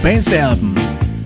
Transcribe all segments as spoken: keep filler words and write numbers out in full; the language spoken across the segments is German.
Cobains Erben.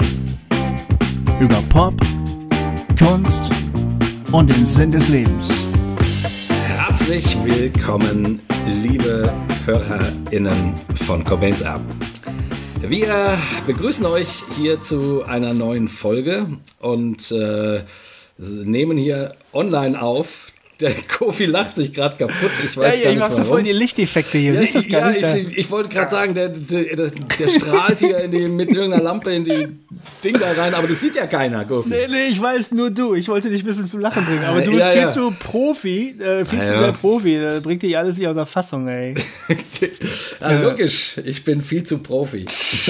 Über Pop, Kunst und den Sinn des Lebens. Herzlich willkommen, liebe HörerInnen von Cobains Erben. Wir begrüßen euch hier zu einer neuen Folge und äh, nehmen hier online auf. Der Kofi lacht sich gerade kaputt. Ich weiß ja, ja, gar ich nicht mach so voll die Lichteffekte hier. Ja, Siehst du das gar ja, nicht? ich, ich wollte gerade sagen, der, der, der, der strahlt hier in die, mit irgendeiner Lampe in die Ding da rein, aber das sieht ja keiner, Kofi. Nee, nee, ich weiß, nur du. Ich wollte dich ein bisschen zum Lachen bringen. Aber du bist Ja, viel ja. zu Profi, äh, viel Ja, zu ja. sehr Profi. Da bringt dich alles nicht aus der Fassung, ey. Ja, logisch, ich bin viel zu Profi.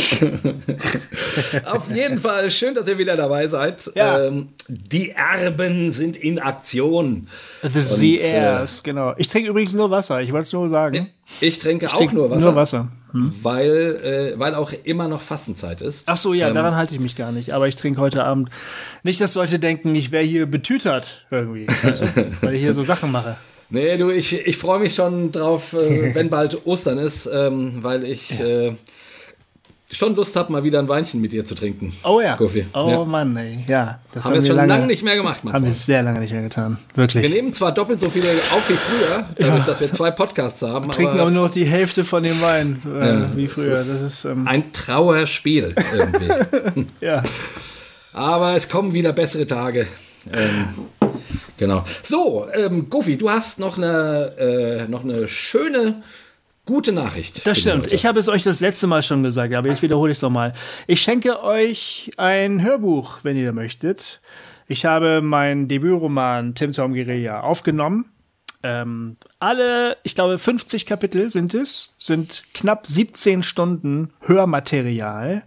Auf jeden Fall, schön, dass ihr wieder dabei seid. Ja. Ähm, die Erben sind in Aktion. The Sea Airs, genau. Ich trinke übrigens nur Wasser, ich wollte es nur sagen. Ich trinke Ich auch trinke nur Wasser, Nur Wasser. Hm. Weil, äh, weil auch immer noch Fastenzeit ist. Ach so, ja, Ähm, daran halte ich mich gar nicht. Aber ich trinke heute Abend nicht, dass Leute denken, ich wäre hier betütert irgendwie. Weißt du? Weil ich hier so Sachen mache. Nee, du, ich, ich freue mich schon drauf, äh, wenn bald Ostern ist, ähm, weil ich Ja. äh, schon Lust habe, mal wieder ein Weinchen mit dir zu trinken. Oh ja. Kofi. Oh Ja. Mann, ey. Ja, das Haben wir schon lange, lange nicht mehr gemacht, mein Haben wir Freund. sehr lange nicht mehr getan. Wirklich. Wir nehmen zwar doppelt so viele auf wie früher, damit, dass wir zwei Podcasts haben, trinken aber aber nur noch die Hälfte von dem Wein, äh, Ja, wie es früher. ist Das ist, ähm, ein Trauerspiel irgendwie. ja. Aber es kommen wieder bessere Tage. Ähm, genau. So, ähm, Gofi, du hast noch eine, äh, noch eine schöne, gute Nachricht. Das für die stimmt. Leute. Ich habe es euch das letzte Mal schon gesagt, aber jetzt wiederhole ich es nochmal. Ich schenke euch ein Hörbuch, wenn ihr möchtet. Ich habe meinen Debütroman Tim Tom Guerilla aufgenommen. Ähm, alle, ich glaube, fünfzig Kapitel sind es, sind knapp siebzehn Stunden Hörmaterial.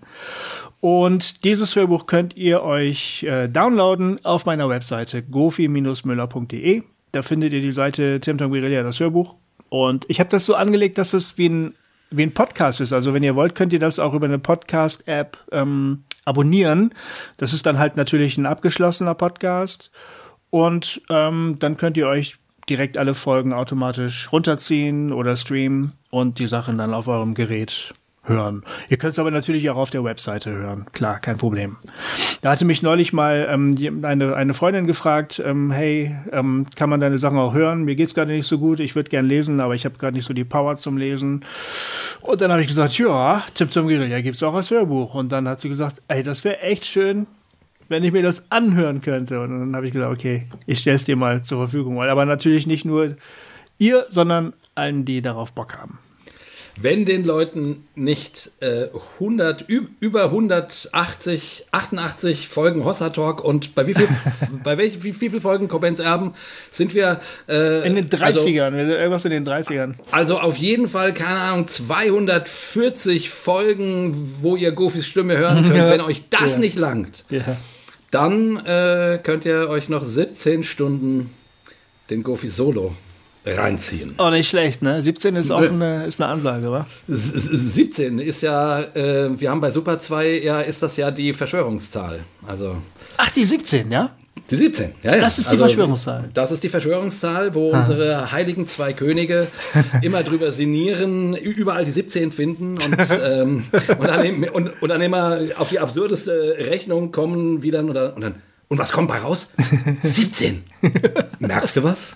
Und dieses Hörbuch könnt ihr euch äh, downloaden auf meiner Webseite gofi Bindestrich müller Punkt de. Da findet ihr die Seite Tim Tom Guerilla, das Hörbuch. Und ich habe das so angelegt, dass es wie ein, wie ein Podcast ist. Also wenn ihr wollt, könnt ihr das auch über eine Podcast-App ähm, abonnieren. Das ist dann halt natürlich ein abgeschlossener Podcast. Und ähm, dann könnt ihr euch direkt alle Folgen automatisch runterziehen oder streamen und die Sachen dann auf eurem Gerät hören. Ihr könnt es aber natürlich auch auf der Webseite hören. Klar, kein Problem. Da hatte mich neulich mal ähm, die- eine, eine Freundin gefragt, ähm, hey, ähm, kann man deine Sachen auch hören? Mir geht's gerade nicht so gut, ich würde gern lesen, aber ich habe gerade nicht so die Power zum Lesen. Und dann habe ich gesagt, ja, Tim Tom Guerilla gibt's auch als Hörbuch. Und dann hat sie gesagt, ey, das wäre echt schön, wenn ich mir das anhören könnte. Und dann habe ich gesagt, okay, ich stelle es dir mal zur Verfügung. Aber natürlich nicht nur ihr, sondern allen, die darauf Bock haben. Wenn den Leuten nicht äh, hundert, ü- über hundertachtzig, achtundachtzig Folgen Hossa Talk und bei wie viel, bei welch, wie, wie viel Folgen Cobains Erben sind wir? Äh, In den dreißigern, also, irgendwas in den dreißigern. Also auf jeden Fall, keine Ahnung, zweihundertvierzig Folgen, wo ihr Gofis Stimme hören könnt. Ja. Wenn euch das Ja. nicht langt, Ja. dann äh, könnt ihr euch noch siebzehn Stunden den Gofi Solo reinziehen. Auch nicht schlecht, ne? siebzehn ist auch Nö. eine, ist eine Ansage, wa? S- s- siebzehn ist ja, äh, wir haben bei Super zwei, ja, ist das ja die Verschwörungszahl. Also Ach, die siebzehn, ja? die siebzehn, ja, ja. Das ist die Also, Verschwörungszahl. Das ist die Verschwörungszahl, wo unsere heiligen zwei Könige immer drüber sinnieren, ü- überall die siebzehn finden und, ähm, und, dann, eben- und, und dann immer auf die absurdeste Rechnung kommen, wie dann, oder, und dann, und was kommt bei raus? siebzehn. Merkst du was?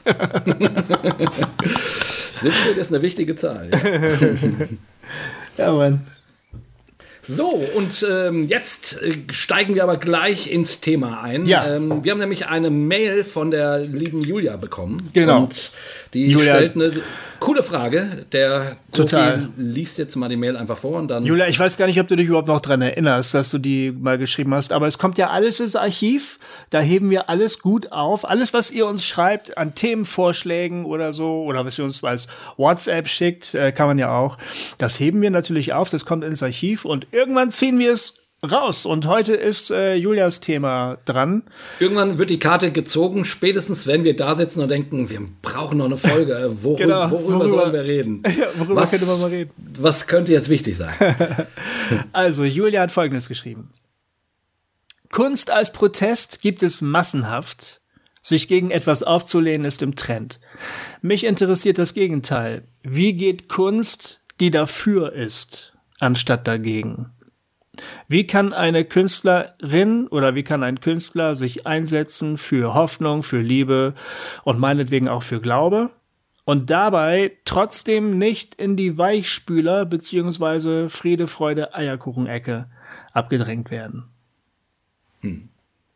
siebzehn ist eine wichtige Zahl. Ja. Ja, Mann. So, und ähm, jetzt äh, steigen wir aber gleich ins Thema ein. Ja. Ähm, wir haben nämlich eine Mail von der lieben Julia bekommen. Genau. Und die Julia- stellt eine coole Frage. Der Total. Profi liest jetzt mal die Mail einfach vor und dann... Julia, ich weiß gar nicht, ob du dich überhaupt noch dran erinnerst, dass du die mal geschrieben hast, aber es kommt ja alles ins Archiv, da heben wir alles gut auf, alles, was ihr uns schreibt an Themenvorschlägen oder so, oder was ihr uns als WhatsApp schickt, äh, kann man ja auch, das heben wir natürlich auf, das kommt ins Archiv und irgendwann ziehen wir es raus und heute ist äh, Julias Thema dran. Irgendwann wird die Karte gezogen, spätestens wenn wir da sitzen und denken, wir brauchen noch eine Folge. Worü Genau, worüber, worüber- sollen wir reden? Ja, worüber was, könnte man mal reden? Was könnte jetzt wichtig sein? Also, Julia hat Folgendes geschrieben. Kunst als Protest gibt es massenhaft. Sich gegen etwas aufzulehnen ist im Trend. Mich interessiert das Gegenteil. Wie geht Kunst, die dafür ist, anstatt dagegen? Wie kann eine Künstlerin oder wie kann ein Künstler sich einsetzen für Hoffnung, für Liebe und meinetwegen auch für Glaube und dabei trotzdem nicht in die Weichspüler beziehungsweise Friede, Freude, Eierkuchen-Ecke abgedrängt werden? Hm.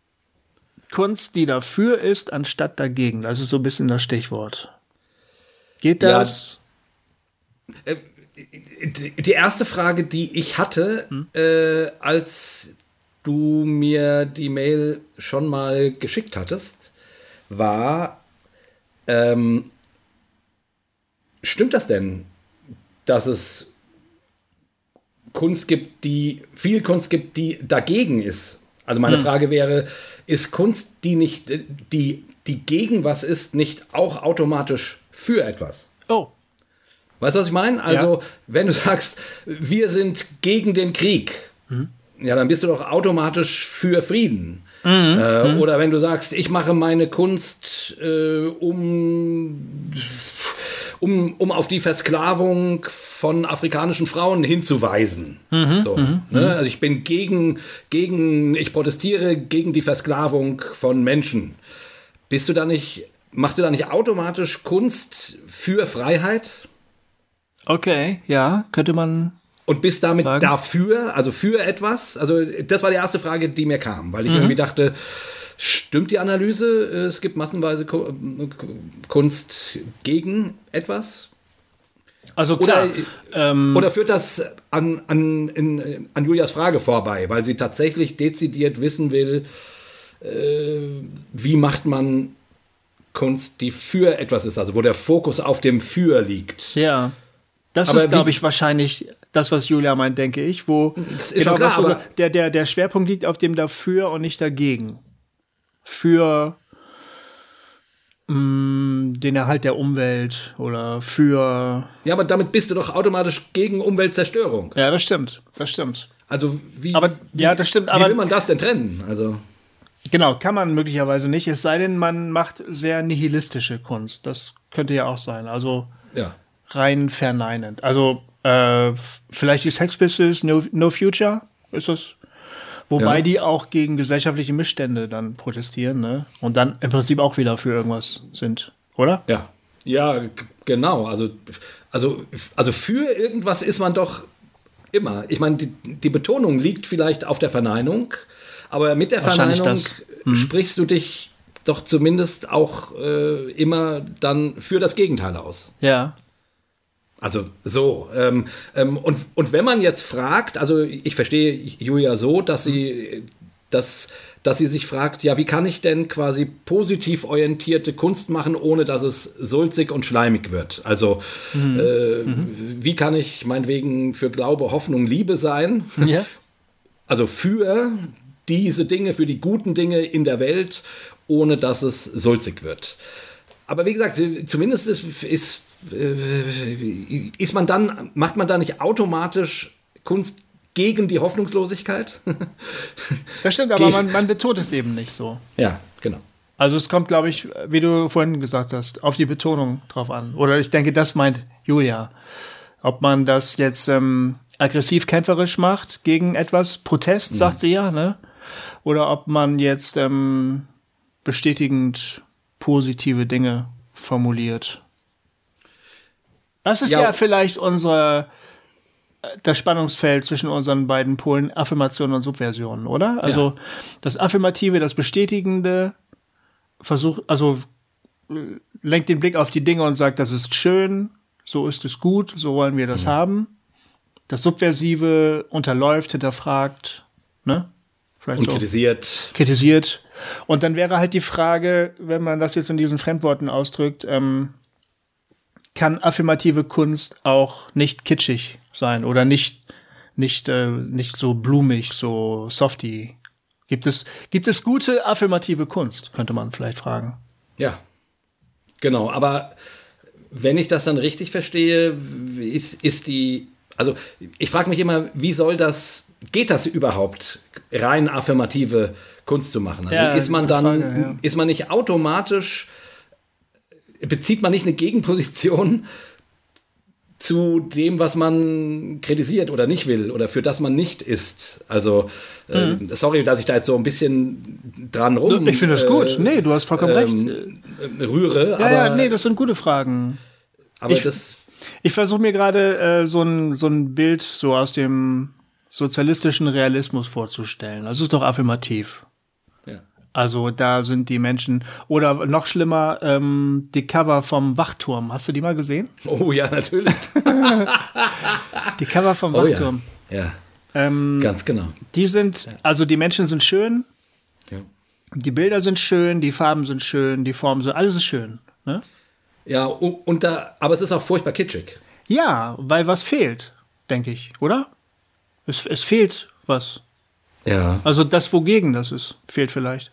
Kunst, die dafür ist, anstatt dagegen. Das ist so ein bisschen das Stichwort. Geht das? Ja, die erste Frage, die ich hatte, hm? äh, als du mir die Mail schon mal geschickt hattest, war, ähm, stimmt das denn, dass es Kunst gibt, die, viel Kunst gibt, die dagegen ist? Also meine hm. Frage wäre, ist Kunst, die nicht, die, die gegen was ist, nicht auch automatisch für etwas? Oh. Weißt du, was ich meine? Also, ja. wenn du sagst, wir sind gegen den Krieg, hm. ja, dann bist du doch automatisch für Frieden. Mhm. Äh, mhm. Oder wenn du sagst, ich mache meine Kunst, äh, um, um, um auf die Versklavung von afrikanischen Frauen hinzuweisen. Mhm. So, mhm. Ne? Also ich bin gegen, gegen, ich protestiere gegen die Versklavung von Menschen. Bist du da nicht, machst du da nicht automatisch Kunst für Freiheit? Okay, ja, könnte man. Und bist damit sagen. dafür, also für etwas? Also das war die erste Frage, die mir kam, weil ich mhm. irgendwie dachte, stimmt die Analyse? Es gibt massenweise Kunst gegen etwas? Also klar. Oder, ähm, oder führt das an, an, in, an Julias Frage vorbei, weil sie tatsächlich dezidiert wissen will, äh, wie macht man Kunst, die für etwas ist, also wo der Fokus auf dem Für liegt. Ja. Das aber ist, glaube ich, wahrscheinlich das, was Julia meint, denke ich, wo genau, klar, was aber der, der, der Schwerpunkt liegt auf dem Dafür und nicht dagegen. Für mh, den Erhalt der Umwelt oder für... Ja, aber damit bist du doch automatisch gegen Umweltzerstörung. Ja, das stimmt, das stimmt. Also wie, aber, ja, das stimmt, wie aber, will man das denn trennen? Also... Genau, kann man möglicherweise nicht, es sei denn, man macht sehr nihilistische Kunst. Das könnte ja auch sein, also... Ja. rein verneinend. Also äh, vielleicht die Sex Pistols, No, no Future ist das. Wobei ja. die auch gegen gesellschaftliche Missstände dann protestieren, ne? Und dann im Prinzip auch wieder für irgendwas sind, oder? Ja, ja, g- genau. Also, also, also für irgendwas ist man doch immer. Ich meine, die, die Betonung liegt vielleicht auf der Verneinung, aber mit der Verneinung hm. sprichst du dich doch zumindest auch äh, immer dann für das Gegenteil aus. Ja. Also so. Ähm, ähm, und, und wenn man jetzt fragt, also ich verstehe Julia so, dass sie, dass, dass sie sich fragt, ja, wie kann ich denn quasi positiv orientierte Kunst machen, ohne dass es sulzig und schleimig wird? Also mhm. Äh, mhm. wie kann ich meinetwegen für Glaube, Hoffnung, Liebe sein? Ja. Also für diese Dinge, für die guten Dinge in der Welt, ohne dass es sulzig wird. Aber wie gesagt, zumindest ist, ist ist man dann, macht man da nicht automatisch Kunst gegen die Hoffnungslosigkeit? Das stimmt, aber man, man betont es eben nicht so. Ja, genau. Also es kommt, glaube ich, wie du vorhin gesagt hast, auf die Betonung drauf an. Oder ich denke, das meint Julia. Ob man das jetzt ähm, aggressiv-kämpferisch macht gegen etwas, Protest, sagt mhm. sie ja, ne? Oder ob man jetzt ähm, bestätigend positive Dinge formuliert. Das ist ja, ja vielleicht unsere, das Spannungsfeld zwischen unseren beiden Polen, Affirmation und Subversion, oder? Also ja. Das Affirmative, das Bestätigende, versucht, also lenkt den Blick auf die Dinge und sagt, das ist schön, so ist es gut, so wollen wir das mhm. haben. Das Subversive unterläuft, hinterfragt, ne? Vielleicht und so. kritisiert. Kritisiert. Und dann wäre halt die Frage, wenn man das jetzt in diesen Fremdworten ausdrückt, ähm, kann affirmative Kunst auch nicht kitschig sein oder nicht nicht äh, nicht so blumig, so softy. Gibt es gibt es gute affirmative Kunst, könnte man vielleicht fragen. Ja, genau. Aber wenn ich das dann richtig verstehe, ist ist die, also ich frage mich immer, wie soll das, geht das überhaupt, rein affirmative Kunst zu machen? Also ja, ist man dann Frage, ja. ist man nicht automatisch, bezieht man nicht eine Gegenposition zu dem, was man kritisiert oder nicht will oder für das man nicht ist. Also, mhm. äh, sorry, dass ich da jetzt so ein bisschen dran rum... Ich finde das äh, gut. Nee, du hast vollkommen ähm, recht. Rühre, ja, aber... Ja, nee, das sind gute Fragen. Aber ich das... Ich versuche mir gerade äh, so ein, so ein Bild so aus dem sozialistischen Realismus vorzustellen. Das ist doch affirmativ. Ja. Also da sind die Menschen, oder noch schlimmer, ähm, die Cover vom Wachturm. Hast du die mal gesehen? Oh ja, natürlich. Die Cover vom oh, Wachturm. Ja, ja. Ähm, ganz genau. Die sind, also die Menschen sind schön, ja. Die Bilder sind schön, die Farben sind schön, die Formen sind, alles ist schön. Ne? Ja, und da, aber es ist auch furchtbar kitschig. Ja, weil was fehlt, denke ich, oder? Es, es fehlt was. Ja. Also das, wogegen das ist, fehlt vielleicht.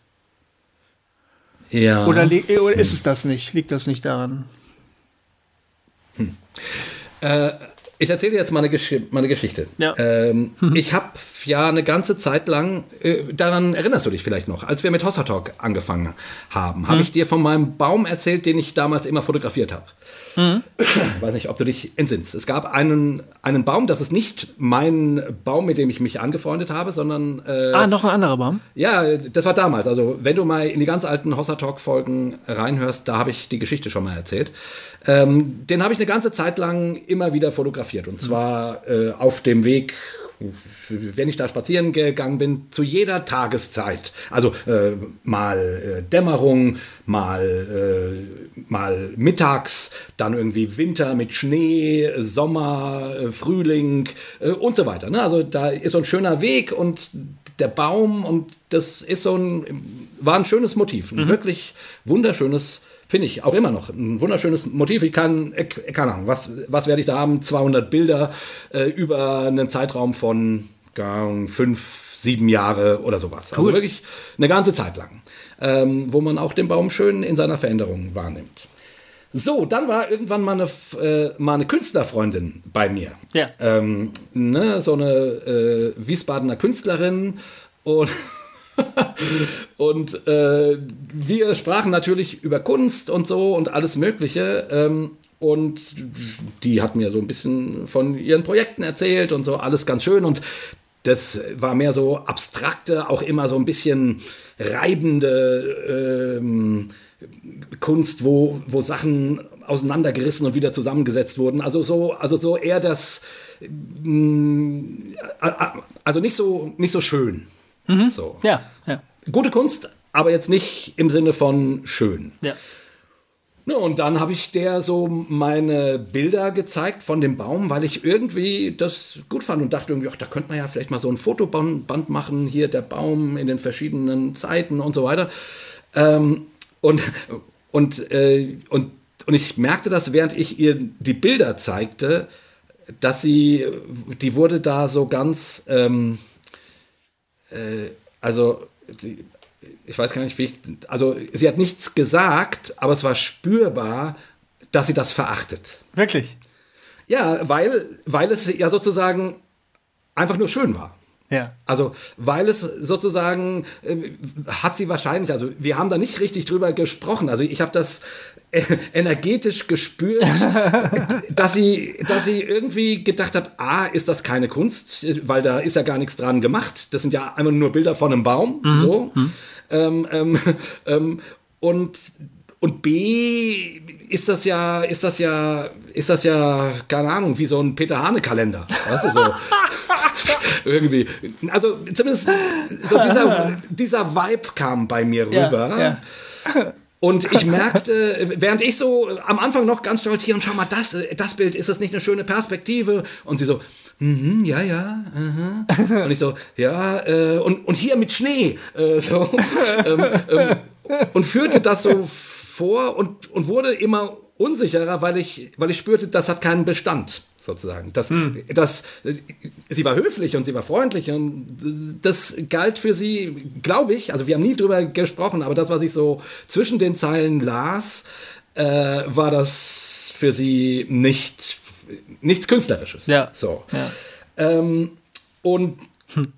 Ja. Oder, oder ist es das nicht? Liegt das nicht daran? Hm. Äh, ich erzähle dir jetzt mal eine, Gesch- mal eine Geschichte. Ja. Ähm, ich habe ja eine ganze Zeit lang, äh, daran erinnerst du dich vielleicht noch, als wir mit Hossa Talk angefangen haben, habe hm. ich dir von meinem Baum erzählt, den ich damals immer fotografiert habe. Mhm. Ich weiß nicht, ob du dich entsinnst. Es gab einen, einen Baum, das ist nicht mein Baum, mit dem ich mich angefreundet habe, sondern... Äh, ah, noch ein anderer Baum? Ja, das war damals. Also wenn du mal in die ganz alten Hossa Talk-Folgen reinhörst, da habe ich die Geschichte schon mal erzählt. Ähm, den habe ich eine ganze Zeit lang immer wieder fotografiert. Und zwar äh, auf dem Weg... wenn ich da spazieren gegangen bin, zu jeder Tageszeit. Also äh, mal äh, Dämmerung, mal, äh, mal mittags, dann irgendwie Winter mit Schnee, Sommer, äh, Frühling äh, und so weiter. Ne? Also da ist so ein schöner Weg und der Baum und das ist so ein, war ein schönes Motiv, ein mhm. wirklich wunderschönes, finde ich, auch immer noch ein wunderschönes Motiv. Ich kann, keine Ahnung, was, was werde ich da haben? zweihundert Bilder äh, über einen Zeitraum von gar fünf, sieben Jahre oder sowas. Cool. Also wirklich eine ganze Zeit lang, ähm, wo man auch den Baum schön in seiner Veränderung wahrnimmt. So, dann war irgendwann mal eine, äh, mal eine Künstlerfreundin bei mir. Ja. Ähm, ne, so eine äh, Wiesbadener Künstlerin und und äh, wir sprachen natürlich über Kunst und so und alles Mögliche. Ähm, und die hat mir so ein bisschen von ihren Projekten erzählt und so, alles ganz schön. Und das war mehr so abstrakte, auch immer so ein bisschen reibende ähm, Kunst, wo, wo Sachen auseinandergerissen und wieder zusammengesetzt wurden. Also so, also so eher das, also nicht so, nicht so schön. Mhm. So. Ja, ja. Gute Kunst, aber jetzt nicht im Sinne von schön. Ja. Ja, und dann habe ich der so meine Bilder gezeigt von dem Baum, weil ich irgendwie das gut fand und dachte irgendwie, ach, da könnte man ja vielleicht mal so ein Fotoband machen, hier der Baum in den verschiedenen Zeiten und so weiter. Ähm, und, und, äh, und, und ich merkte das, während ich ihr die Bilder zeigte, dass sie, die wurde da so ganz... Ähm, Also, ich weiß gar nicht, wie ich, also sie hat nichts gesagt, aber es war spürbar, dass sie das verachtet. Wirklich? Ja, weil, weil es ja sozusagen einfach nur schön war. Ja. Also, weil es sozusagen, äh, hat sie wahrscheinlich, also wir haben da nicht richtig drüber gesprochen, also ich habe das äh, energetisch gespürt, dass sie, dass sie irgendwie gedacht hat, ah, ist das keine Kunst, weil da ist ja gar nichts dran gemacht, das sind ja einfach nur Bilder von einem Baum, mhm. so. Mhm. Ähm, ähm, ähm, und, und B, ist das ja, ist das ja, ist das ja, keine Ahnung, wie so ein Peter-Hane-Kalender, weißt du, so. Irgendwie. Also zumindest so dieser, dieser Vibe kam bei mir rüber. Ja, ja. Und ich merkte, während ich so am Anfang noch ganz stolz, hier und schau mal, das, das Bild, ist das nicht eine schöne Perspektive? Und sie so, mhm, ja, ja, aha. Und ich so, ja, äh, und, und hier mit Schnee. Äh, so, ähm, ähm, und führte das so vor und, und wurde immer unsicherer, weil ich, weil ich spürte, das hat keinen Bestand, sozusagen. Das, hm. das, sie war höflich und sie war freundlich und das galt für sie, glaube ich, also wir haben nie drüber gesprochen, aber das, was ich so zwischen den Zeilen las, äh, war das für sie nicht, nichts Künstlerisches. Ja. So. Ja. Ähm, und, hm.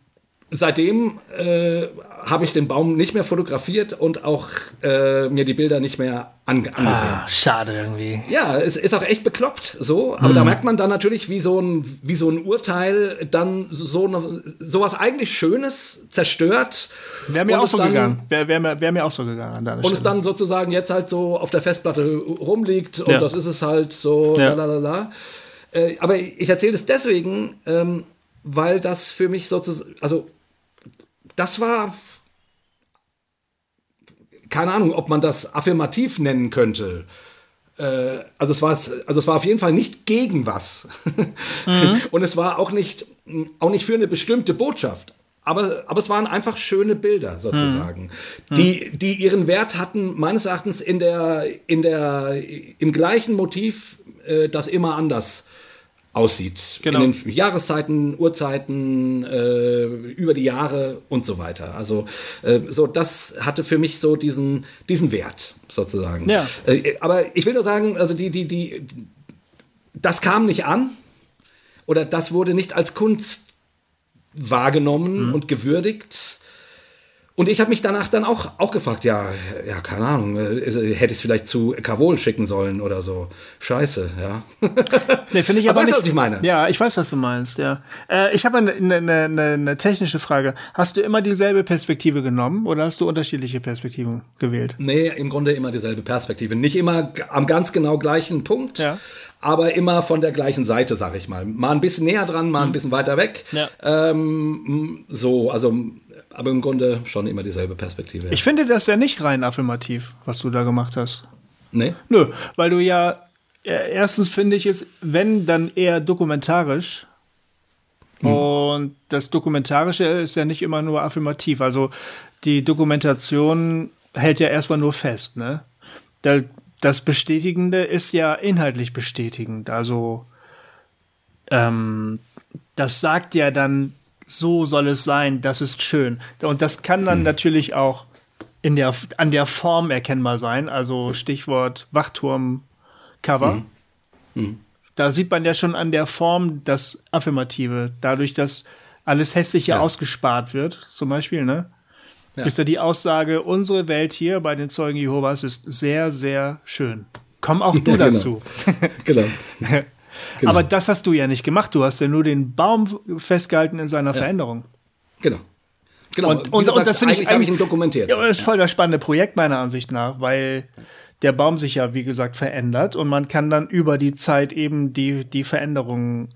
seitdem äh, habe ich den Baum nicht mehr fotografiert und auch äh, mir die Bilder nicht mehr ange- angesehen. Ah, schade irgendwie. Ja, es ist auch echt bekloppt so, aber mhm. da merkt man dann natürlich, wie so ein, wie so ein Urteil dann so eine, sowas eigentlich Schönes zerstört. Wäre mir auch so dann, gegangen. Wäre wär mir, wär mir auch so gegangen an deiner Und Stelle. Es dann sozusagen jetzt halt so auf der Festplatte rumliegt und ja. das ist es halt so, ja. lalala. Äh, aber ich erzähle es deswegen, ähm, weil das für mich sozusagen, also das war, keine Ahnung, ob man das affirmativ nennen könnte. Äh, also, es war, also es war auf jeden Fall nicht gegen was. Mhm. Und es war auch nicht, auch nicht für eine bestimmte Botschaft. Aber, aber es waren einfach schöne Bilder sozusagen, mhm. die, die ihren Wert hatten, meines Erachtens in der, in der, im gleichen Motiv, äh, das immer anders aussieht. Genau. In den Jahreszeiten, Uhrzeiten, äh, über die Jahre und so weiter. Also äh, so, das hatte für mich so diesen, diesen Wert sozusagen. Ja. Äh, aber ich will nur sagen, also die, die, die, das kam nicht an oder das wurde nicht als Kunst wahrgenommen mhm. und gewürdigt. Und ich habe mich danach dann auch, auch gefragt, ja, ja, keine Ahnung, hätte ich es vielleicht zu Kavol schicken sollen oder so. Scheiße, ja. Nee, finde ich aber, aber weißt nicht, du, was ich meine? Ja, ich weiß, was du meinst, ja. Äh, ich habe eine, eine, eine, eine technische Frage. Hast du immer dieselbe Perspektive genommen oder hast du unterschiedliche Perspektiven gewählt? Nee, im Grunde immer dieselbe Perspektive. Nicht immer am ganz genau gleichen Punkt, ja. aber immer von der gleichen Seite, sag ich mal. Mal ein bisschen näher dran, mal ein bisschen weiter weg. Ja. Ähm, so, also... Aber im Grunde schon immer dieselbe Perspektive. Ich finde das ja nicht rein affirmativ, was du da gemacht hast. Nee? Nö, weil du ja, erstens finde ich es, wenn, dann eher dokumentarisch. Hm. Und das Dokumentarische ist ja nicht immer nur affirmativ. Also die Dokumentation hält ja erstmal nur fest, ne? Das Bestätigende ist ja inhaltlich bestätigend. Also ähm, das sagt ja dann, so soll es sein, das ist schön. Und das kann dann hm. natürlich auch in der, an der Form erkennbar sein, also Stichwort Wachturm-Cover. Hm. Hm. Da sieht man ja schon an der Form das Affirmative, dadurch, dass alles Hässliche ja. ausgespart wird, zum Beispiel, ne? Ja. Ist ja die Aussage, unsere Welt hier bei den Zeugen Jehovas ist sehr, sehr schön. Komm auch du ja, genau. dazu. Genau. Genau. Aber das hast du ja nicht gemacht. Du hast ja nur den Baum festgehalten in seiner ja. Veränderung. Genau. Genau. Und, und, sagst, und das finde ich eigentlich ihn dokumentiert. Ja, das ist voll das spannende Projekt meiner Ansicht nach, weil der Baum sich ja, wie gesagt, verändert und man kann dann über die Zeit eben die, die Veränderungen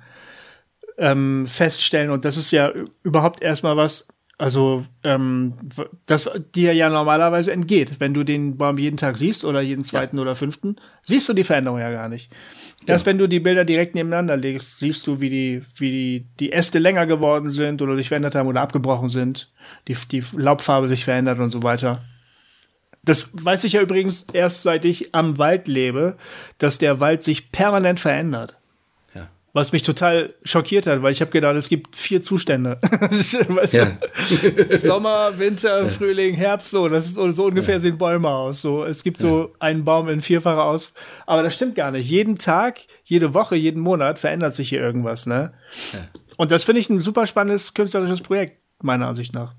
ähm, feststellen. Und das ist ja überhaupt erstmal was, also ähm, das dir ja normalerweise entgeht. Wenn du den Baum jeden Tag siehst oder jeden zweiten ja. oder fünften, siehst du die Veränderung ja gar nicht. Genau. Erst wenn du die Bilder direkt nebeneinander legst, siehst du, wie die, wie die, die Äste länger geworden sind oder sich verändert haben oder abgebrochen sind, die, die Laubfarbe sich verändert und so weiter. Das weiß ich ja übrigens erst, seit ich am Wald lebe, dass der Wald sich permanent verändert. Ja. Was mich total schockiert hat, weil ich habe gedacht, es gibt vier Zustände. weißt ja. du? Sommer, Winter, ja. Frühling, Herbst, so. Das ist so, so ungefähr ja. sehen Bäume aus. So, es gibt so ja. einen Baum in vierfacher Aus. Aber das stimmt gar nicht. Jeden Tag, jede Woche, jeden Monat verändert sich hier irgendwas, ne? Ja. Und das finde ich ein super spannendes künstlerisches Projekt, meiner Ansicht nach.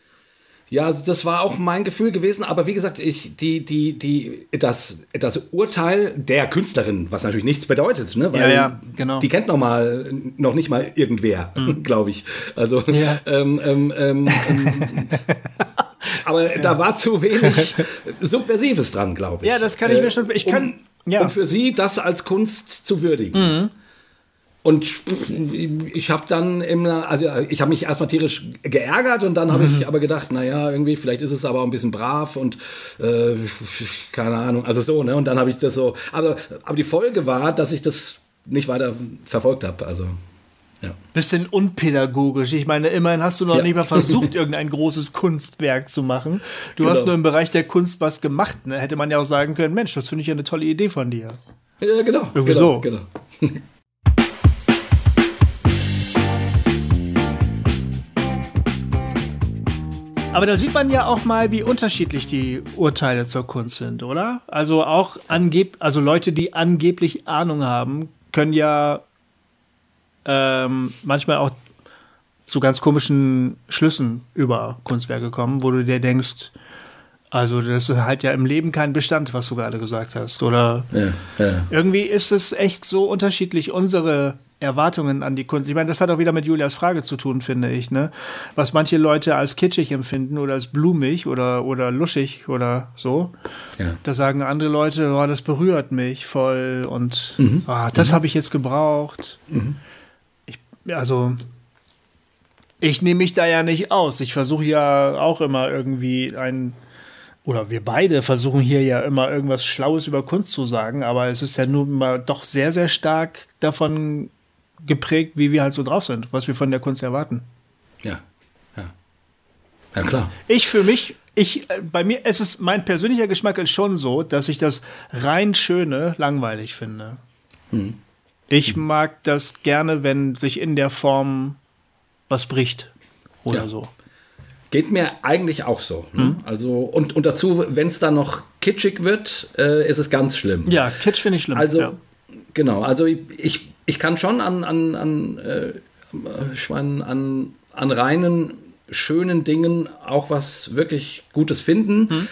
Ja, das war auch mein Gefühl gewesen, aber wie gesagt, ich, die, die, die, das, das Urteil der Künstlerin, was natürlich nichts bedeutet, ne? Weil ja, ja, genau. Die kennt noch mal, noch nicht mal irgendwer, mhm. glaube ich. Also, ja. ähm, ähm, ähm, ähm, aber ja. da war zu wenig Subversives dran, glaube ich. Ja, das kann ich mir schon, ich kann, um, ja. um für sie das als Kunst zu würdigen. Mhm. Und ich habe dann im, also ich habe mich erstmal tierisch geärgert und dann habe mhm. ich aber gedacht, naja, irgendwie, vielleicht ist es aber auch ein bisschen brav und äh, keine Ahnung, also so, ne? Und dann habe ich das so, aber, aber die Folge war, dass ich das nicht weiter verfolgt habe, also ja. Bisschen unpädagogisch. Ich meine, immerhin hast du noch ja. nicht mal versucht, irgendein großes Kunstwerk zu machen. Du genau. hast nur im Bereich der Kunst was gemacht, ne? Hätte man ja auch sagen können, Mensch, das finde ich ja eine tolle Idee von dir. Ja, genau. Irgendwie genau, so. Genau. Aber da sieht man ja auch mal, wie unterschiedlich die Urteile zur Kunst sind, oder? Also auch angeb, also Leute, die angeblich Ahnung haben, können ja ähm, manchmal auch zu ganz komischen Schlüssen über Kunstwerke kommen, wo du dir denkst, also das hat ja im Leben keinen Bestand, was du gerade gesagt hast. Oder ja, ja. irgendwie ist es echt so unterschiedlich, unsere Erwartungen an die Kunst. Ich meine, das hat auch wieder mit Julias Frage zu tun, finde ich, ne? Was manche Leute als kitschig empfinden oder als blumig oder, oder luschig oder so. Ja. Da sagen andere Leute, oh, das berührt mich voll und mhm. oh, das mhm. habe ich jetzt gebraucht. Mhm. Ich, also ich nehme mich da ja nicht aus. Ich versuche ja auch immer irgendwie ein Oder wir beide versuchen hier ja immer irgendwas Schlaues über Kunst zu sagen, aber es ist ja nun mal doch sehr, sehr stark davon geprägt, wie wir halt so drauf sind, was wir von der Kunst erwarten. Ja, ja. Ja, klar. Ich für mich, ich, bei mir, es ist, mein persönlicher Geschmack ist schon so, dass ich das rein Schöne langweilig finde. Hm. Ich mag das gerne, wenn sich in der Form was bricht oder ja. so. Geht mir eigentlich auch so. Ne? Mhm. Also, und, und dazu, wenn es dann noch kitschig wird, äh, ist es ganz schlimm. Ja, Kitsch finde ich schlimm. Also, ja. genau, also ich, ich, ich kann schon an, an, an, äh, ich mein, an, an reinen, schönen Dingen auch was wirklich Gutes finden. Mhm.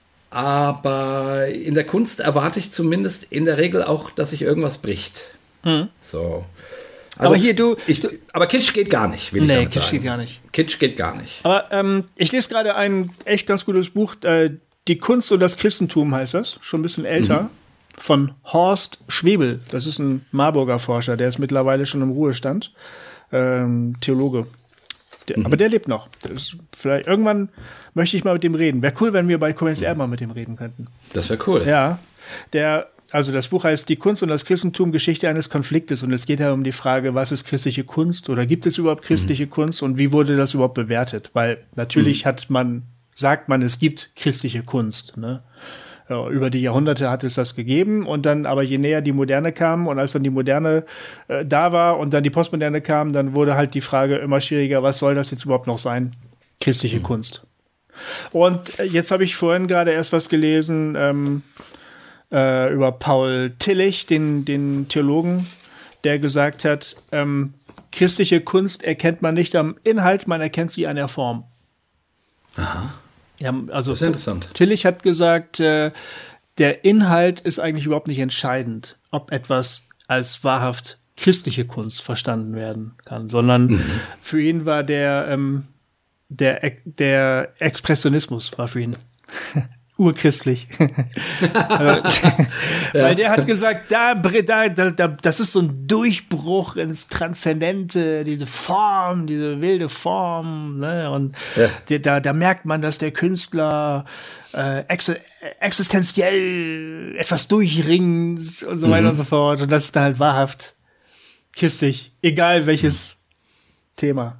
Aber in der Kunst erwarte ich zumindest in der Regel auch, dass sich irgendwas bricht. Mhm. So. Also aber hier, du, ich, du. Aber Kitsch geht gar nicht, will ich nee, damit Kitsch sagen. geht gar nicht. Kitsch geht gar nicht. Aber ähm, ich lese gerade ein echt ganz gutes Buch, äh, Die Kunst und das Christentum heißt das, schon ein bisschen älter, mhm. von Horst Schwebel. Das ist ein Marburger Forscher, der ist mittlerweile schon im Ruhestand, ähm, Theologe. Der, mhm. Aber der lebt noch. Das ist vielleicht, irgendwann möchte ich mal mit dem reden. Wäre cool, wenn wir bei Commons Air mal mit dem reden könnten. Das wäre cool. Ja, der... Also das Buch heißt Die Kunst und das Christentum, Geschichte eines Konfliktes. Und es geht ja um die Frage, was ist christliche Kunst oder gibt es überhaupt christliche mhm. Kunst und wie wurde das überhaupt bewertet? Weil natürlich mhm. hat man, sagt man, es gibt christliche Kunst. Ne? Ja, über die Jahrhunderte hat es das gegeben und dann aber je näher die Moderne kam und als dann die Moderne äh, da war und dann die Postmoderne kam, dann wurde halt die Frage immer schwieriger, was soll das jetzt überhaupt noch sein? Christliche mhm. Kunst. Und äh, jetzt habe ich vorhin gerade erst was gelesen, ähm, Äh, über Paul Tillich, den, den Theologen, der gesagt hat, ähm, christliche Kunst erkennt man nicht am Inhalt, man erkennt sie an der Form. Aha. Ja, also das ist interessant. Tillich hat gesagt, äh, der Inhalt ist eigentlich überhaupt nicht entscheidend, ob etwas als wahrhaft christliche Kunst verstanden werden kann, sondern mhm. für ihn war der, ähm, der, der Expressionismus war für ihn urchristlich. ja. Weil der hat gesagt, da, da, da, das ist so ein Durchbruch ins Transzendente, diese Form, diese wilde Form, ne? Und ja. der, da, da merkt man, dass der Künstler äh, ex existenziell etwas durchringt und so weiter mhm. und so fort. Und das ist dann halt wahrhaft christlich, egal welches mhm. Thema.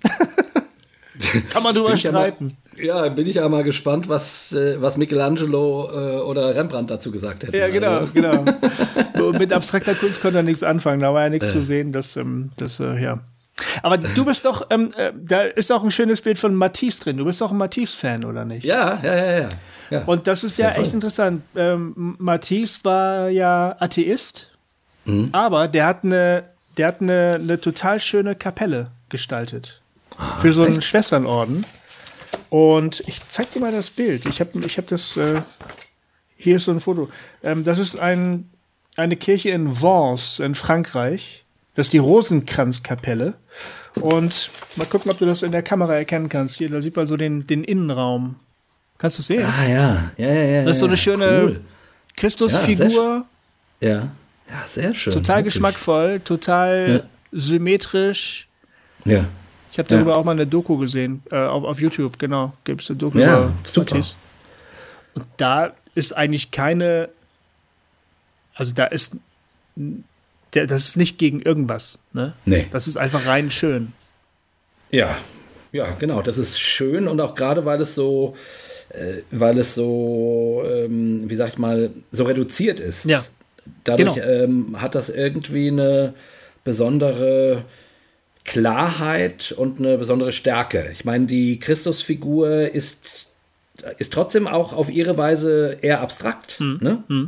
Kann man drüber streiten. Ja, bin ich ja mal gespannt, was, äh, was Michelangelo äh, oder Rembrandt dazu gesagt hätten. Ja, genau, also. genau. Mit abstrakter Kunst konnte er nichts anfangen, da war ja nichts äh. zu sehen. Das, ähm, das, äh, ja. Aber du bist doch, ähm, äh, da ist auch ein schönes Bild von Matisse drin. Du bist doch ein Matisse-Fan, oder nicht? Ja, ja, ja, ja. ja. Und das ist ja, ja echt interessant. Ähm, Matisse war ja Atheist, mhm. aber der hat eine, der hat eine, eine total schöne Kapelle gestaltet. Ah, für so einen echt? Schwesternorden. Und ich zeig dir mal das Bild. Ich habe ich hab das, äh, hier ist so ein Foto. Ähm, das ist ein, eine Kirche in Vence in Frankreich. Das ist die Rosenkranzkapelle. Und mal gucken, ob du das in der Kamera erkennen kannst. Hier, da sieht man so den, den Innenraum. Kannst du es sehen? Ah, ja. Ja, ja, ja. Das ist so eine schöne cool. Christusfigur. Ja, ja, ja, sehr schön. Total wirklich. Geschmackvoll, total ja. symmetrisch. Ja. Ich habe darüber ja. auch mal eine Doku gesehen, äh, auf, auf YouTube, genau. Gibt es eine Doku ja, über super. Matisse. Und da ist eigentlich keine, also da ist, der, das ist nicht gegen irgendwas, ne? Nee. Das ist einfach rein schön. Ja, ja, genau. Das ist schön und auch gerade, weil es so, äh, weil es so, ähm, wie sag ich mal, so reduziert ist. Ja. Dadurch genau. ähm, hat das irgendwie eine besondere Klarheit und eine besondere Stärke. Ich meine, die Christusfigur ist, ist trotzdem auch auf ihre Weise eher abstrakt. Hm. Ne? Hm.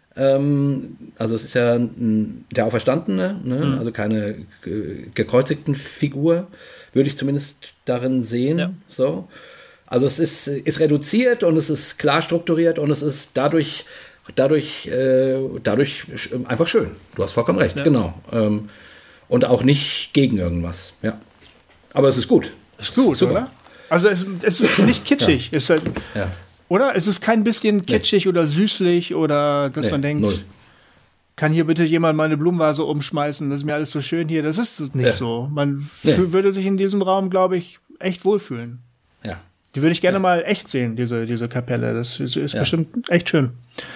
Ähm, also es ist ja ein, der Auferstandene, ne? mhm. also keine ge- gekreuzigten Figur, würde ich zumindest darin sehen. Ja. So. Also es ist, ist reduziert und es ist klar strukturiert und es ist dadurch, dadurch, äh, dadurch einfach schön. Du hast vollkommen recht, ja. genau. Ähm, und auch nicht gegen irgendwas. Ja. Aber es ist gut. Ist gut, super. Oder? Also es, es ist nicht kitschig. Ja. Es ist halt, ja. Oder? Es ist kein bisschen kitschig nee. oder süßlich oder dass nee, man denkt, null. Kann hier bitte jemand meine Blumenvase umschmeißen? Das ist mir alles so schön hier. Das ist nicht ja. so. Man nee. f- würde sich in diesem Raum, glaube ich, echt wohlfühlen. Ja. Die würde ich gerne ja. mal echt sehen, diese, diese Kapelle. Das ist, ist ja. bestimmt echt schön.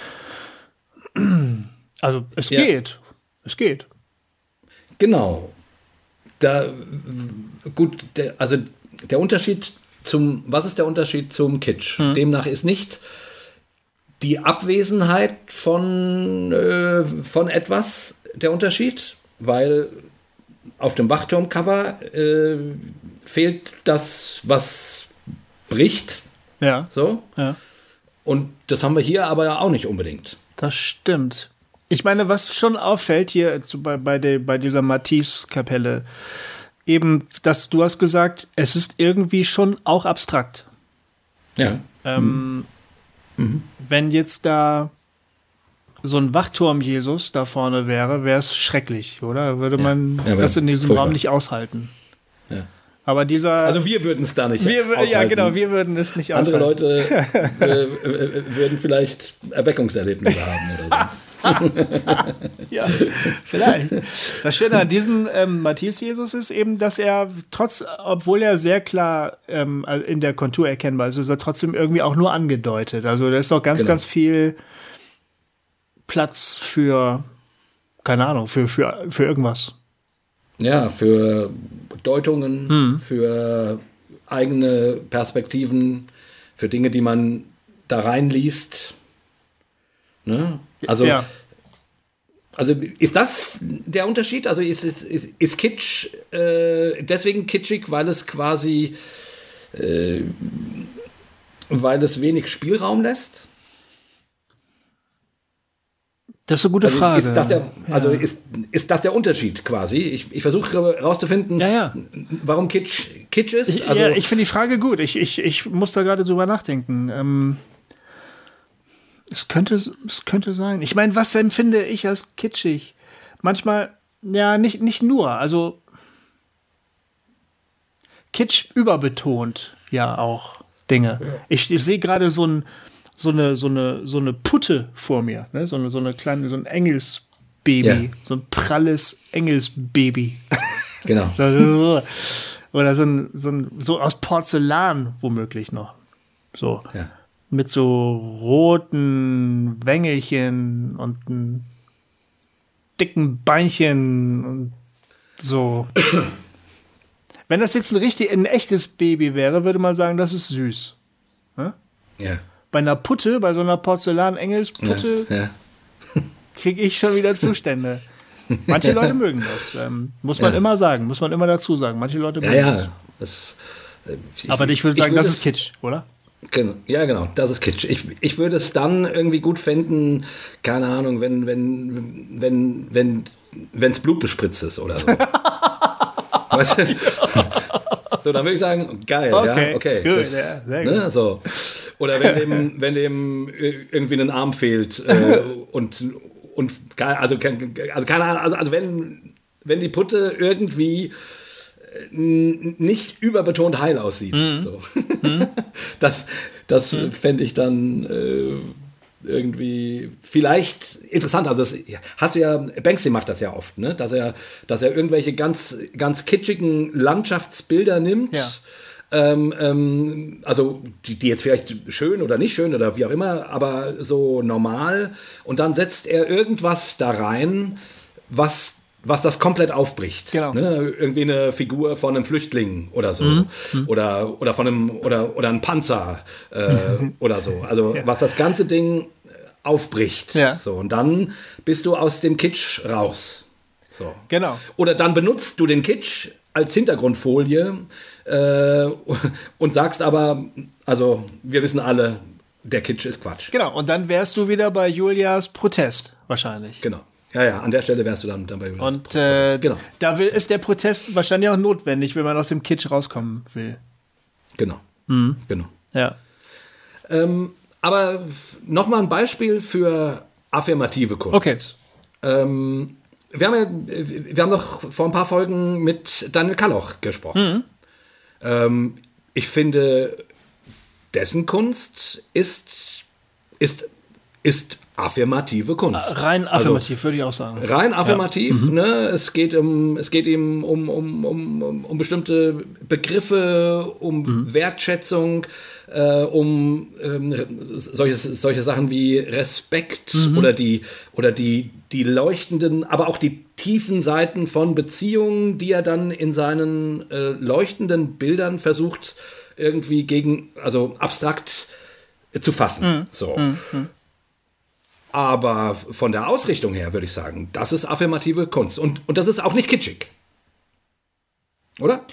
Also, es ja. geht. Es geht. Genau. Da, gut, der, also der Unterschied zum, was ist der Unterschied zum Kitsch? Hm. Demnach ist nicht die Abwesenheit von, äh, von etwas der Unterschied, weil auf dem Wachturmcover äh, fehlt das, was bricht. Ja. So. Ja. Und das haben wir hier aber auch nicht unbedingt. Das stimmt. Ich meine, was schon auffällt hier bei, bei, der, bei dieser Matisse-Kapelle, eben, dass du hast gesagt, es ist irgendwie schon auch abstrakt. Ja. Ähm, mhm. Wenn jetzt da so ein Wachturm-Jesus da vorne wäre, wäre es schrecklich, oder? Würde ja. man ja, das in diesem furchtbar. Raum nicht aushalten. Ja. Aber dieser. Also wir würden es da nicht wir, aushalten. Ja, genau, wir würden es nicht Andere aushalten. Andere Leute äh, würden vielleicht Erweckungserlebnisse haben oder so. Ja, vielleicht. Das Schöne an diesem ähm, Matthäus-Jesus ist eben, dass er trotz, obwohl er sehr klar ähm, in der Kontur erkennbar ist, ist er trotzdem irgendwie auch nur angedeutet. Also da ist auch ganz, genau. ganz viel Platz für, keine Ahnung, für, für, für irgendwas. Ja, für Deutungen, hm. für eigene Perspektiven, für Dinge, die man da reinliest. Ne? Also, ja. also ist das der Unterschied? Also ist, ist, ist, ist Kitsch äh, deswegen kitschig, weil es quasi äh, weil es wenig Spielraum lässt? Das ist eine gute also Frage. Ist das der, also ja. ist, ist das der Unterschied quasi? Ich, ich versuche herauszufinden, ja, ja. warum Kitsch Kitsch ist. Ich, also, ja, ich finde die Frage gut. Ich, ich, ich muss da gerade drüber nachdenken. Ähm, es, könnte, es könnte sein. Ich meine, was empfinde ich als kitschig? Manchmal, ja, nicht, nicht nur. Also Kitsch überbetont ja auch Dinge. Ja. Ich, ich sehe gerade so ein so eine, so eine, so eine Putte vor mir, ne? So eine, so eine kleine, so ein Engelsbaby, ja. so ein pralles Engelsbaby. Genau. Oder so ein, so ein, so aus Porzellan womöglich noch. So. Ja. Mit so roten Wängelchen und einem dicken Beinchen und so. Wenn das jetzt ein richtig, ein echtes Baby wäre, würde man sagen, das ist süß. Hm? Ja. Bei einer Putte, bei so einer Porzellan-Engelsputte, ja, ja. kriege ich schon wieder Zustände. Manche Leute mögen das. Ähm, muss man ja. immer sagen, muss man immer dazu sagen. Manche Leute mögen ja, ja. das. das ich, Aber ich würde sagen, ich würd das ist Kitsch, oder? Genau, ja, genau, das ist Kitsch. Ich, ich würde es dann irgendwie gut finden, keine Ahnung, wenn wenn wenn wenn wenn es Blut bespritzt ist oder so. Weißt du? So, dann würde ich sagen, geil, okay, ja, okay. Gut, das, ja, sehr ne, gut. so. Oder wenn dem, wenn dem irgendwie ein Arm fehlt äh, und, und also, also keine Ahnung, also, also wenn, wenn die Putte irgendwie nicht überbetont heil aussieht. Mhm. So. Mhm. Das, das mhm. fände ich dann äh, irgendwie vielleicht interessant. Also das hast du ja, Banksy macht das ja oft, ne? Dass er, dass er irgendwelche ganz, ganz kitschigen Landschaftsbilder nimmt. Ja. Ähm, ähm, also die, die jetzt vielleicht schön oder nicht schön oder wie auch immer, aber so normal. Und dann setzt er irgendwas da rein, was was das komplett aufbricht. Genau. Ne? Irgendwie eine Figur von einem Flüchtling oder so. Mhm. Oder, oder von einem, oder, oder ein Panzer äh, oder so. Also ja. was das ganze Ding aufbricht. Ja. So, und dann bist du aus dem Kitsch raus. So. Genau. Oder dann benutzt du den Kitsch als Hintergrundfolie äh, und sagst aber, also wir wissen alle, der Kitsch ist Quatsch. Genau, und dann wärst du wieder bei Julias Protest wahrscheinlich. Genau. Ja, ja, an der Stelle wärst du dann, dann bei Julias und, Protest. Und äh, genau. Da will, ist der Protest wahrscheinlich auch notwendig, wenn man aus dem Kitsch rauskommen will. Genau. Mhm. Genau. Ja. Ähm, aber nochmal ein Beispiel für affirmative Kunst. Okay. Ähm, wir haben ja, wir haben doch vor ein paar Folgen mit Daniel Kalloch gesprochen. Mhm. Ähm, ich finde, dessen Kunst ist, ist, ist affirmative Kunst. Rein affirmativ, also, würde ich auch sagen. Rein affirmativ, ja. mhm. ne? Es geht um, es geht ihm um, um, um, um, um bestimmte Begriffe, um mhm. Wertschätzung, äh, um ähm, solche, solche Sachen wie Respekt mhm. oder die oder die, die leuchtenden, aber auch die tiefen Seiten von Beziehungen, die er dann in seinen äh, leuchtenden Bildern versucht, irgendwie gegen, also abstrakt äh, zu fassen. Mhm. So. Mhm. Aber von der Ausrichtung her würde ich sagen, das ist affirmative Kunst. Und, und das ist auch nicht kitschig. Oder?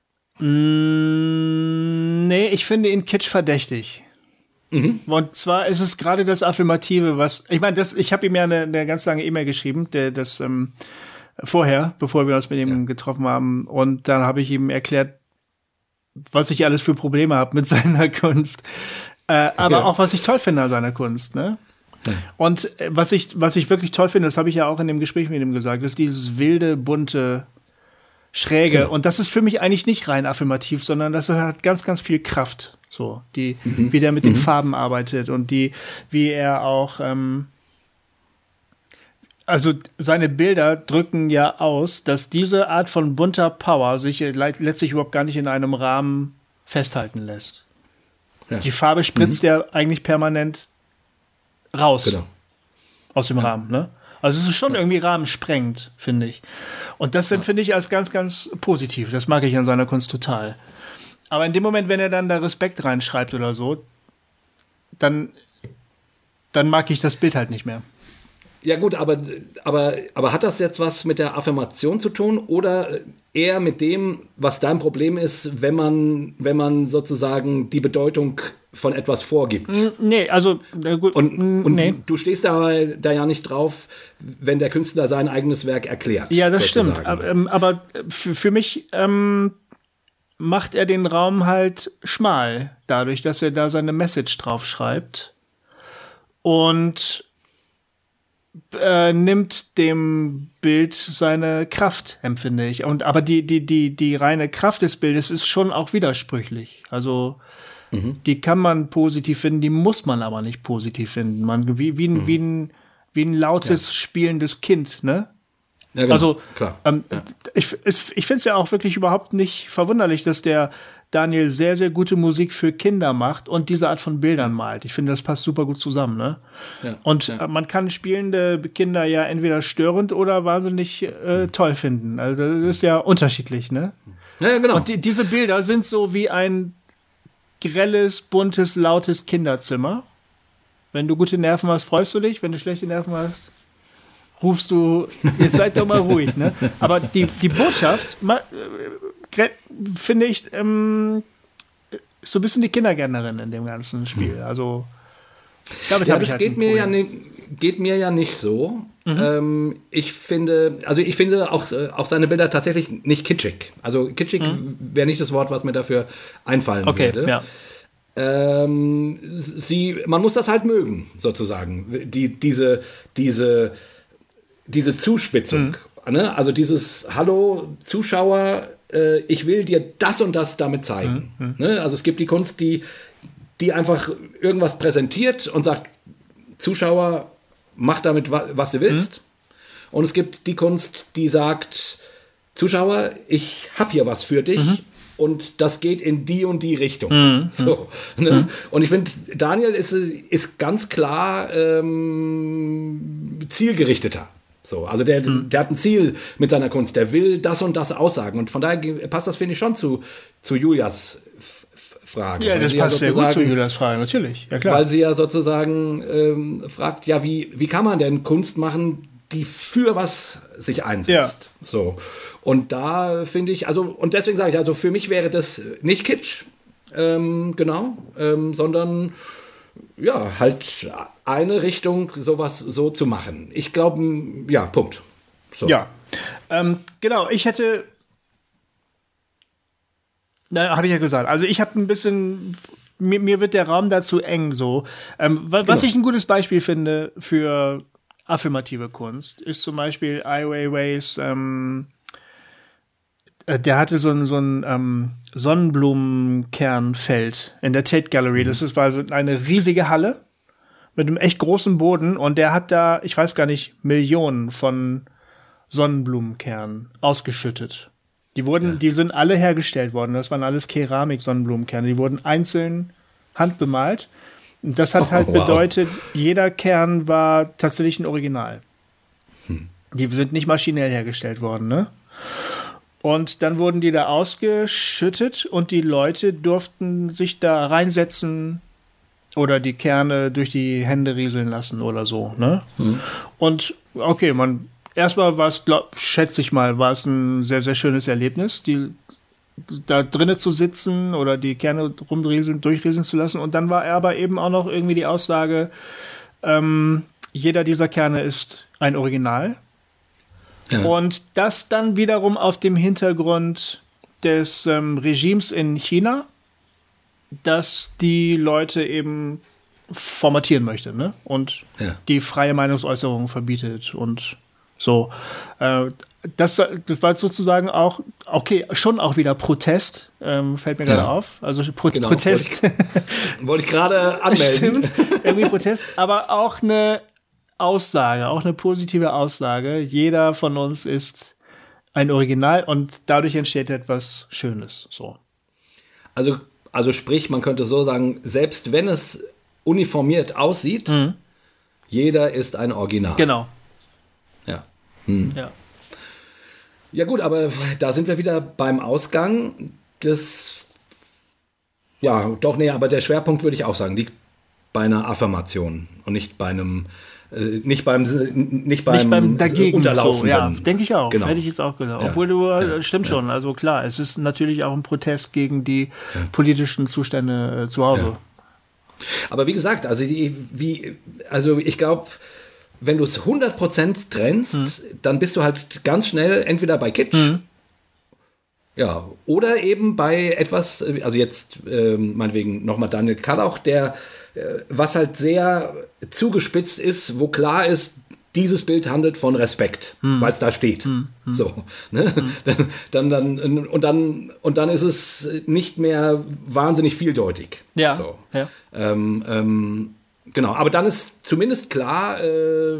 Mm, nee, ich finde ihn kitschverdächtig. Mhm. Und zwar ist es gerade das Affirmative, was, ich meine, das, ich habe ihm ja eine, eine ganz lange E-Mail geschrieben, der, das ähm, vorher, bevor wir uns mit ihm ja. getroffen haben. Und dann habe ich ihm erklärt, was ich alles für Probleme habe mit seiner Kunst. Äh, aber ja. auch, was ich toll finde an seiner Kunst, ne? Und was ich, was ich wirklich toll finde, das habe ich ja auch in dem Gespräch mit ihm gesagt, ist dieses wilde, bunte, schräge. Genau. Und das ist für mich eigentlich nicht rein affirmativ, sondern das hat ganz, ganz viel Kraft. So, die, mhm. wie der mit mhm. den Farben arbeitet und die, wie er auch, ähm, also seine Bilder drücken ja aus, dass diese Art von bunter Power sich letztlich überhaupt gar nicht in einem Rahmen festhalten lässt. Ja. Die Farbe spritzt mhm. ja eigentlich permanent raus genau. aus dem ja. Rahmen, ne? Also es ist schon ja. irgendwie rahmensprengt, finde ich. Und das empfinde ich als ganz, ganz positiv. Das mag ich an seiner Kunst total. Aber in dem Moment, wenn er dann da Respekt reinschreibt oder so, dann, dann mag ich das Bild halt nicht mehr. Ja gut, aber, aber, aber hat das jetzt was mit der Affirmation zu tun oder eher mit dem, was dein Problem ist, wenn man, wenn man sozusagen die Bedeutung von etwas vorgibt? Nee, also äh, gut. Und, und nee. du stehst da, da ja nicht drauf, wenn der Künstler sein eigenes Werk erklärt. Ja, das sozusagen. Stimmt. Aber, ähm, aber für, für mich ähm, macht er den Raum halt schmal, dadurch, dass er da seine Message drauf schreibt. Und Äh, nimmt dem Bild seine Kraft, empfinde ich. Und aber die die die die reine Kraft des Bildes ist schon auch widersprüchlich. Also mhm. die kann man positiv finden, die muss man aber nicht positiv finden. Man wie wie ein mhm. wie ein wie ein lautes ja. spielendes Kind, ne? Ja, genau. Also klar. Ähm, ja. ich ich finde es ja auch wirklich überhaupt nicht verwunderlich, dass der Daniel sehr, sehr gute Musik für Kinder macht und diese Art von Bildern malt. Ich finde, das passt super gut zusammen, ne? Ja, und ja. man kann spielende Kinder ja entweder störend oder wahnsinnig äh, toll finden. Also das ist ja unterschiedlich, ne? Ja, ja genau. Und die, diese Bilder sind so wie ein grelles, buntes, lautes Kinderzimmer. Wenn du gute Nerven hast, freust du dich. Wenn du schlechte Nerven hast, rufst du, jetzt seid doch mal ruhig, ne? Aber die, die Botschaft, finde ich, ähm, ist so ein bisschen die Kindergärtnerin in dem ganzen Spiel. Also, damit ja, habe das ich halt geht, mir ja nicht, geht mir ja nicht so. Mhm. Ähm, ich finde, also ich finde auch, auch seine Bilder tatsächlich nicht kitschig. Also kitschig mhm. wäre nicht das Wort, was mir dafür einfallen okay, würde. Ja. Ähm, sie, man muss das halt mögen, sozusagen. Die, diese, diese, diese Zuspitzung. Mhm. Ne? Also dieses Hallo, Zuschauer, äh, ich will dir das und das damit zeigen. Mhm. Ne? Also es gibt die Kunst, die, die einfach irgendwas präsentiert und sagt, Zuschauer, mach damit, was du willst. Mhm. Und es gibt die Kunst, die sagt, Zuschauer, ich habe hier was für dich. Mhm. Und das geht in die und die Richtung. Mhm. So, ne? mhm. Und ich finde, Daniel ist, ist ganz klar ähm, zielgerichteter. So, also der, mhm. der hat ein Ziel mit seiner Kunst. Der will das und das aussagen. Und von daher passt das, finde ich, schon zu, zu Julias Frage. Ja, das passt ja sehr gut zu Julias Frage, natürlich. Ja, klar. Weil sie ja sozusagen ähm, fragt, ja, wie, wie kann man denn Kunst machen, die für was sich einsetzt? Ja. So. Und da finde ich, also, und deswegen sage ich, also für mich wäre das nicht Kitsch, ähm, genau, ähm, sondern ja, halt eine Richtung, sowas so zu machen. Ich glaube, ja, Punkt. So. Ja, ähm, genau, ich hätte, na, habe ich ja gesagt, also ich habe ein bisschen, mir, mir wird der Raum dazu eng so. Ähm, was genau. ich ein gutes Beispiel finde für affirmative Kunst, ist zum Beispiel Ai Weiweis, ähm, der hatte so ein, so ein ähm, Sonnenblumenkernfeld in der Tate Gallery. Das ist, war so eine riesige Halle mit einem echt großen Boden und der hat da, ich weiß gar nicht, Millionen von Sonnenblumenkernen ausgeschüttet. Die wurden, ja. die sind alle hergestellt worden. Das waren alles Keramik-Sonnenblumenkerne. Die wurden einzeln handbemalt. Und das hat oh, halt wow. bedeutet, jeder Kern war tatsächlich ein Original. Hm. Die sind nicht maschinell hergestellt worden, ne? Und dann wurden die da ausgeschüttet und die Leute durften sich da reinsetzen oder die Kerne durch die Hände rieseln lassen oder so, ne? Hm. Und okay, man, erstmal war es, schätze ich mal, war es ein sehr, sehr schönes Erlebnis, die da drinnen zu sitzen oder die Kerne rumrieseln, durchrieseln zu lassen. Und dann war aber eben auch noch irgendwie die Aussage, ähm, jeder dieser Kerne ist ein Original. Ja. Und das dann wiederum auf dem Hintergrund des ähm, Regimes in China, das die Leute eben formatieren möchte, ne? Und ja. die freie Meinungsäußerung verbietet und so. Äh, das, das war sozusagen auch, okay, schon auch wieder Protest, ähm, fällt mir gerade ja. auf. Also Pro- genau, Protest. Wollte ich, wollte ich gerade anmelden. Stimmt, irgendwie Protest, aber auch eine Aussage, auch eine positive Aussage. Jeder von uns ist ein Original und dadurch entsteht etwas Schönes. So. Also, also sprich, man könnte so sagen, selbst wenn es uniformiert aussieht, mhm. jeder ist ein Original. Genau. Ja. Hm. Ja. Ja gut, aber da sind wir wieder beim Ausgang des, ja doch, nee, aber der Schwerpunkt würde ich auch sagen, liegt bei einer Affirmation und nicht bei einem Äh, nicht beim nicht beim, nicht beim dagegen Unterlaufenden. So, ja, denke ich auch. Genau. Hätte ich jetzt auch gesagt. Ja. Obwohl du, ja. stimmt ja. schon. Also klar, es ist natürlich auch ein Protest gegen die ja. politischen Zustände äh, zu Hause. Ja. Aber wie gesagt, also die, wie, also ich glaube, wenn du es hundert Prozent trennst, hm. dann bist du halt ganz schnell entweder bei Kitsch, hm. ja, oder eben bei etwas, also jetzt äh, meinetwegen nochmal Daniel Kalauch, der was halt sehr zugespitzt ist, wo klar ist, dieses Bild handelt von Respekt, hm. weil es da steht. Hm. Hm. So, ne? hm. dann, dann, dann, und, dann, und dann ist es nicht mehr wahnsinnig vieldeutig. Ja. So. ja. Ähm, ähm, genau, aber dann ist zumindest klar, äh,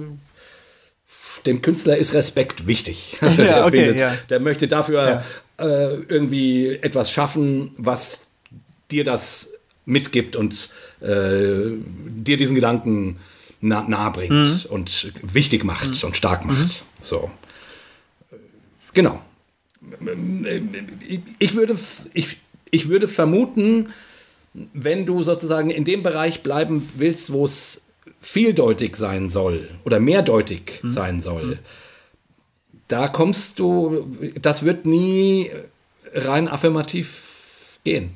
dem Künstler ist Respekt wichtig. Also ja, der, okay, findet, ja. der möchte dafür ja. äh, irgendwie etwas schaffen, was dir das mitgibt und äh, dir diesen Gedanken nah, nahe bringt mhm. und wichtig macht mhm. und stark macht. Mhm. So. Genau. Ich würde, ich, ich würde vermuten, wenn du sozusagen in dem Bereich bleiben willst, wo es vieldeutig sein soll oder mehrdeutig mhm. sein soll, mhm. da kommst du, das wird nie rein affirmativ gehen.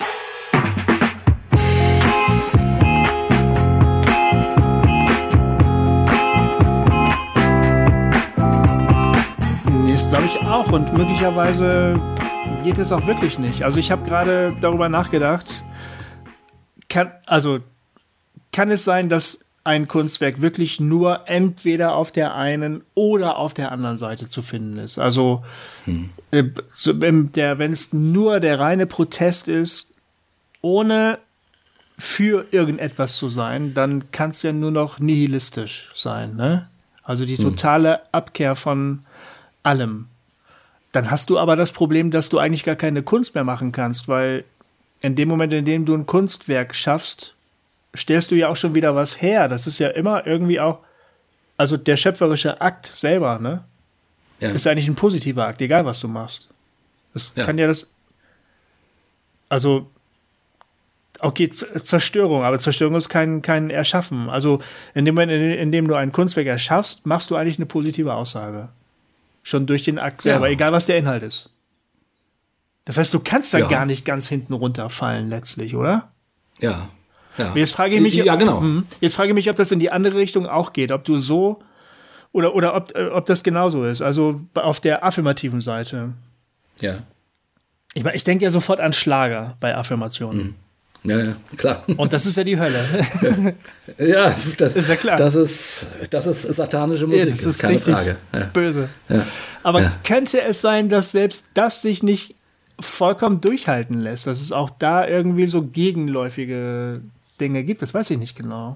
Glaube ich auch und möglicherweise geht es auch wirklich nicht. Also ich habe gerade darüber nachgedacht, kann, also kann es sein, dass ein Kunstwerk wirklich nur entweder auf der einen oder auf der anderen Seite zu finden ist. Also hm. äh, so, der, wenn es nur der reine Protest ist, ohne für irgendetwas zu sein, dann kann es ja nur noch nihilistisch sein, ne? Also die totale hm. Abkehr von allem. Dann hast du aber das Problem, dass du eigentlich gar keine Kunst mehr machen kannst, weil in dem Moment, in dem du ein Kunstwerk schaffst, stellst du ja auch schon wieder was her. Das ist ja immer irgendwie auch, also der schöpferische Akt selber, ne? Ja. Ist eigentlich ein positiver Akt, egal was du machst. Das ja. kann ja das, also, okay, Z- Zerstörung, aber Zerstörung ist kein, kein Erschaffen. Also in dem Moment, in, in dem du ein Kunstwerk erschaffst, machst du eigentlich eine positive Aussage. Schon durch den Akt selber, ja. egal was der Inhalt ist. Das heißt, du kannst da ja. gar nicht ganz hinten runterfallen letztlich, oder? Ja. Ja. Jetzt frage ich mich, ja, genau. Jetzt frage ich mich, ob das in die andere Richtung auch geht, ob du so oder oder ob, ob das genauso ist. Also auf der affirmativen Seite. Ja. Ich meine, ich denke ja sofort an Schlager bei Affirmationen. Mhm. Ja, ja, klar. Und das ist ja die Hölle. Ja, das ist ja klar. Das ist, das ist satanische Musik, ja, das ist keine richtig Frage. Ja. Böse. Ja. Aber ja. könnte es sein, dass selbst das sich nicht vollkommen durchhalten lässt, dass es auch da irgendwie so gegenläufige Dinge gibt? Das weiß ich nicht genau.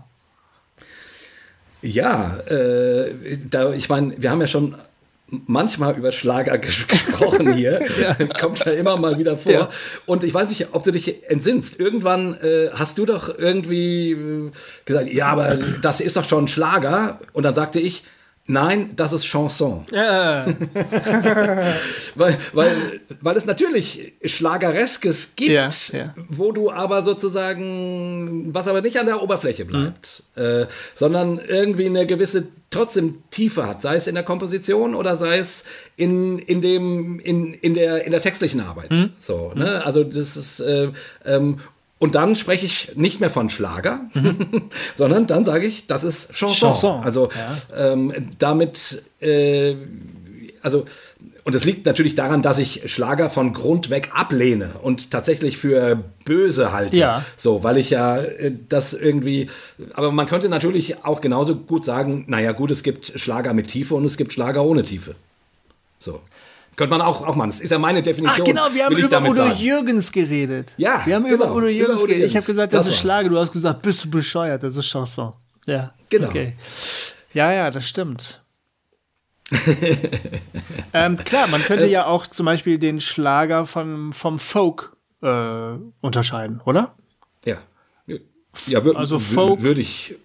Ja, äh, da, ich meine, wir haben ja schon manchmal über Schlager ges- gesprochen hier. Ja. Kommt ja immer mal wieder vor. Ja. Und ich weiß nicht, ob du dich entsinnst. Irgendwann äh, hast du doch irgendwie äh, gesagt, ja, aber das ist doch schon Schlager. Und dann sagte ich, nein, das ist Chanson. Ja. weil, weil, weil es natürlich Schlagereskes gibt, ja, ja. wo du aber sozusagen, was aber nicht an der Oberfläche bleibt, mhm. äh, sondern irgendwie eine gewisse trotzdem Tiefe hat, sei es in der Komposition oder sei es in, in, dem, in, in, der, in der textlichen Arbeit. Mhm. So, ne? Also das ist äh, ähm, und dann spreche ich nicht mehr von Schlager, mhm. sondern dann sage ich, das ist Chanson. Chanson. Also ja. ähm, damit, äh, also, und es liegt natürlich daran, dass ich Schlager von Grund weg ablehne und tatsächlich für böse halte. Ja. So, weil ich ja äh, das irgendwie, aber man könnte natürlich auch genauso gut sagen, naja gut, es gibt Schlager mit Tiefe und es gibt Schlager ohne Tiefe. So. Könnte man auch, auch machen. Das ist ja meine Definition. Ach genau, wir haben über Udo sagen. Jürgens geredet. Ja, wir haben genau, über Udo Jürgens über Udo geredet. Ich habe gesagt, das, das ist war's. Schlager. Du hast gesagt, bist du bescheuert, das ist Chanson. Ja, genau. Okay. Ja, ja, das stimmt. ähm, klar, man könnte ja auch zum Beispiel den Schlager von, vom Folk äh, unterscheiden, oder? Ja. Ja, wür- also Folk würde ich,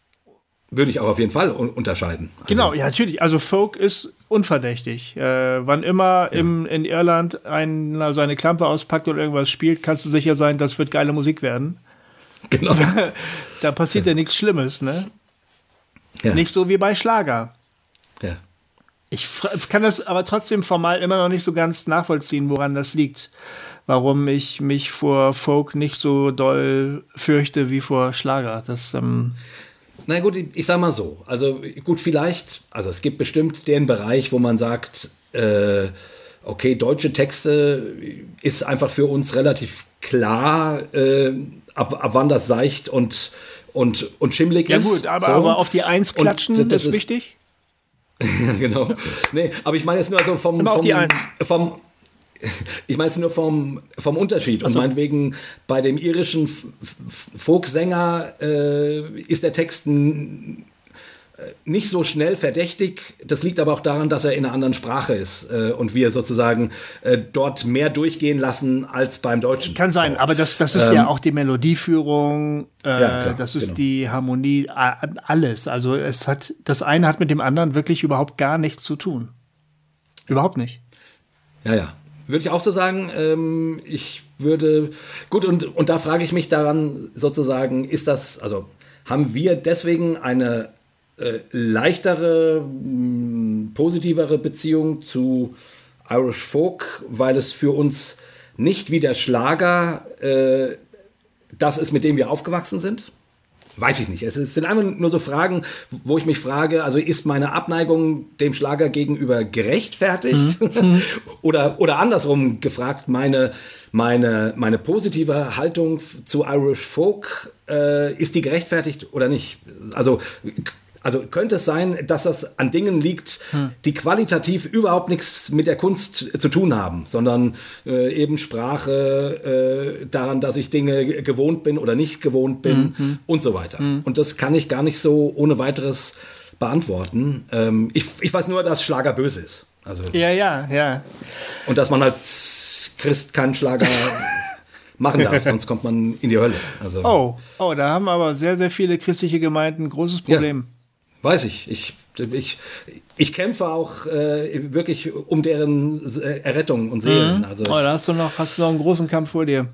würd ich auch auf jeden Fall un- unterscheiden. Also genau, ja, natürlich. Also Folk ist unverdächtig. Äh, wann immer ja. im, in Irland einer seine Klampe auspackt oder irgendwas spielt, kannst du sicher sein, das wird geile Musik werden. Genau. Da passiert ja, ja nichts Schlimmes, ne? Ja. Nicht so wie bei Schlager. Ja. Ich f- kann das aber trotzdem formal immer noch nicht so ganz nachvollziehen, woran das liegt. Warum ich mich vor Folk nicht so doll fürchte wie vor Schlager. Das, ähm Na gut, ich, ich sag mal so. Also gut, vielleicht, also es gibt bestimmt den Bereich, wo man sagt, äh, okay, deutsche Texte ist einfach für uns relativ klar, äh, ab, ab wann das seicht und, und, und schimmelig ja ist. Ja gut, aber, so. aber auf die Eins klatschen, und das, das ist wichtig. Ja, genau. Nee, aber ich meine jetzt nur so vom, Immer auf vom, die Eins. vom ich meine es nur vom, vom Unterschied. Also. Und meinetwegen bei dem irischen F- F- Folksänger äh, ist der Text n- nicht so schnell verdächtig. Das liegt aber auch daran, dass er in einer anderen Sprache ist äh, und wir sozusagen äh, dort mehr durchgehen lassen als beim Deutschen. Kann sein, so. aber das, das ist ähm, ja auch die Melodieführung, äh, ja, klar, das ist genau. die Harmonie, alles. Also es hat, das eine hat mit dem anderen wirklich überhaupt gar nichts zu tun. Überhaupt nicht. Ja, ja. Würde ich auch so sagen. Ähm, ich würde, gut, und, und da frage ich mich daran sozusagen, ist das, also haben wir deswegen eine äh, leichtere, mh, positivere Beziehung zu Irish Folk, weil es für uns nicht wie der Schlager äh, das ist, mit dem wir aufgewachsen sind? Weiß ich nicht. Es sind einfach nur so Fragen, wo ich mich frage, also ist meine Abneigung dem Schlager gegenüber gerechtfertigt? Mhm. oder, oder andersrum gefragt, meine, meine, meine positive Haltung zu Irish Folk, äh, ist die gerechtfertigt oder nicht? Also, also könnte es sein, dass das an Dingen liegt, hm. die qualitativ überhaupt nichts mit der Kunst zu tun haben, sondern äh, eben Sprache, äh, daran, dass ich Dinge gewohnt bin oder nicht gewohnt bin hm. und so weiter. Hm. Und das kann ich gar nicht so ohne weiteres beantworten. Ähm, ich, ich weiß nur, dass Schlager böse ist. Also, ja, ja, ja. Und dass man als Christ keinen Schlager machen darf, sonst kommt man in die Hölle. Also, oh, oh, da haben aber sehr, sehr viele christliche Gemeinden ein großes Problem. Ja. Weiß ich. Ich, ich, ich kämpfe auch äh, wirklich um deren Errettung und Seelen. Mhm. Also oh, da hast du noch, hast du noch einen großen Kampf vor dir.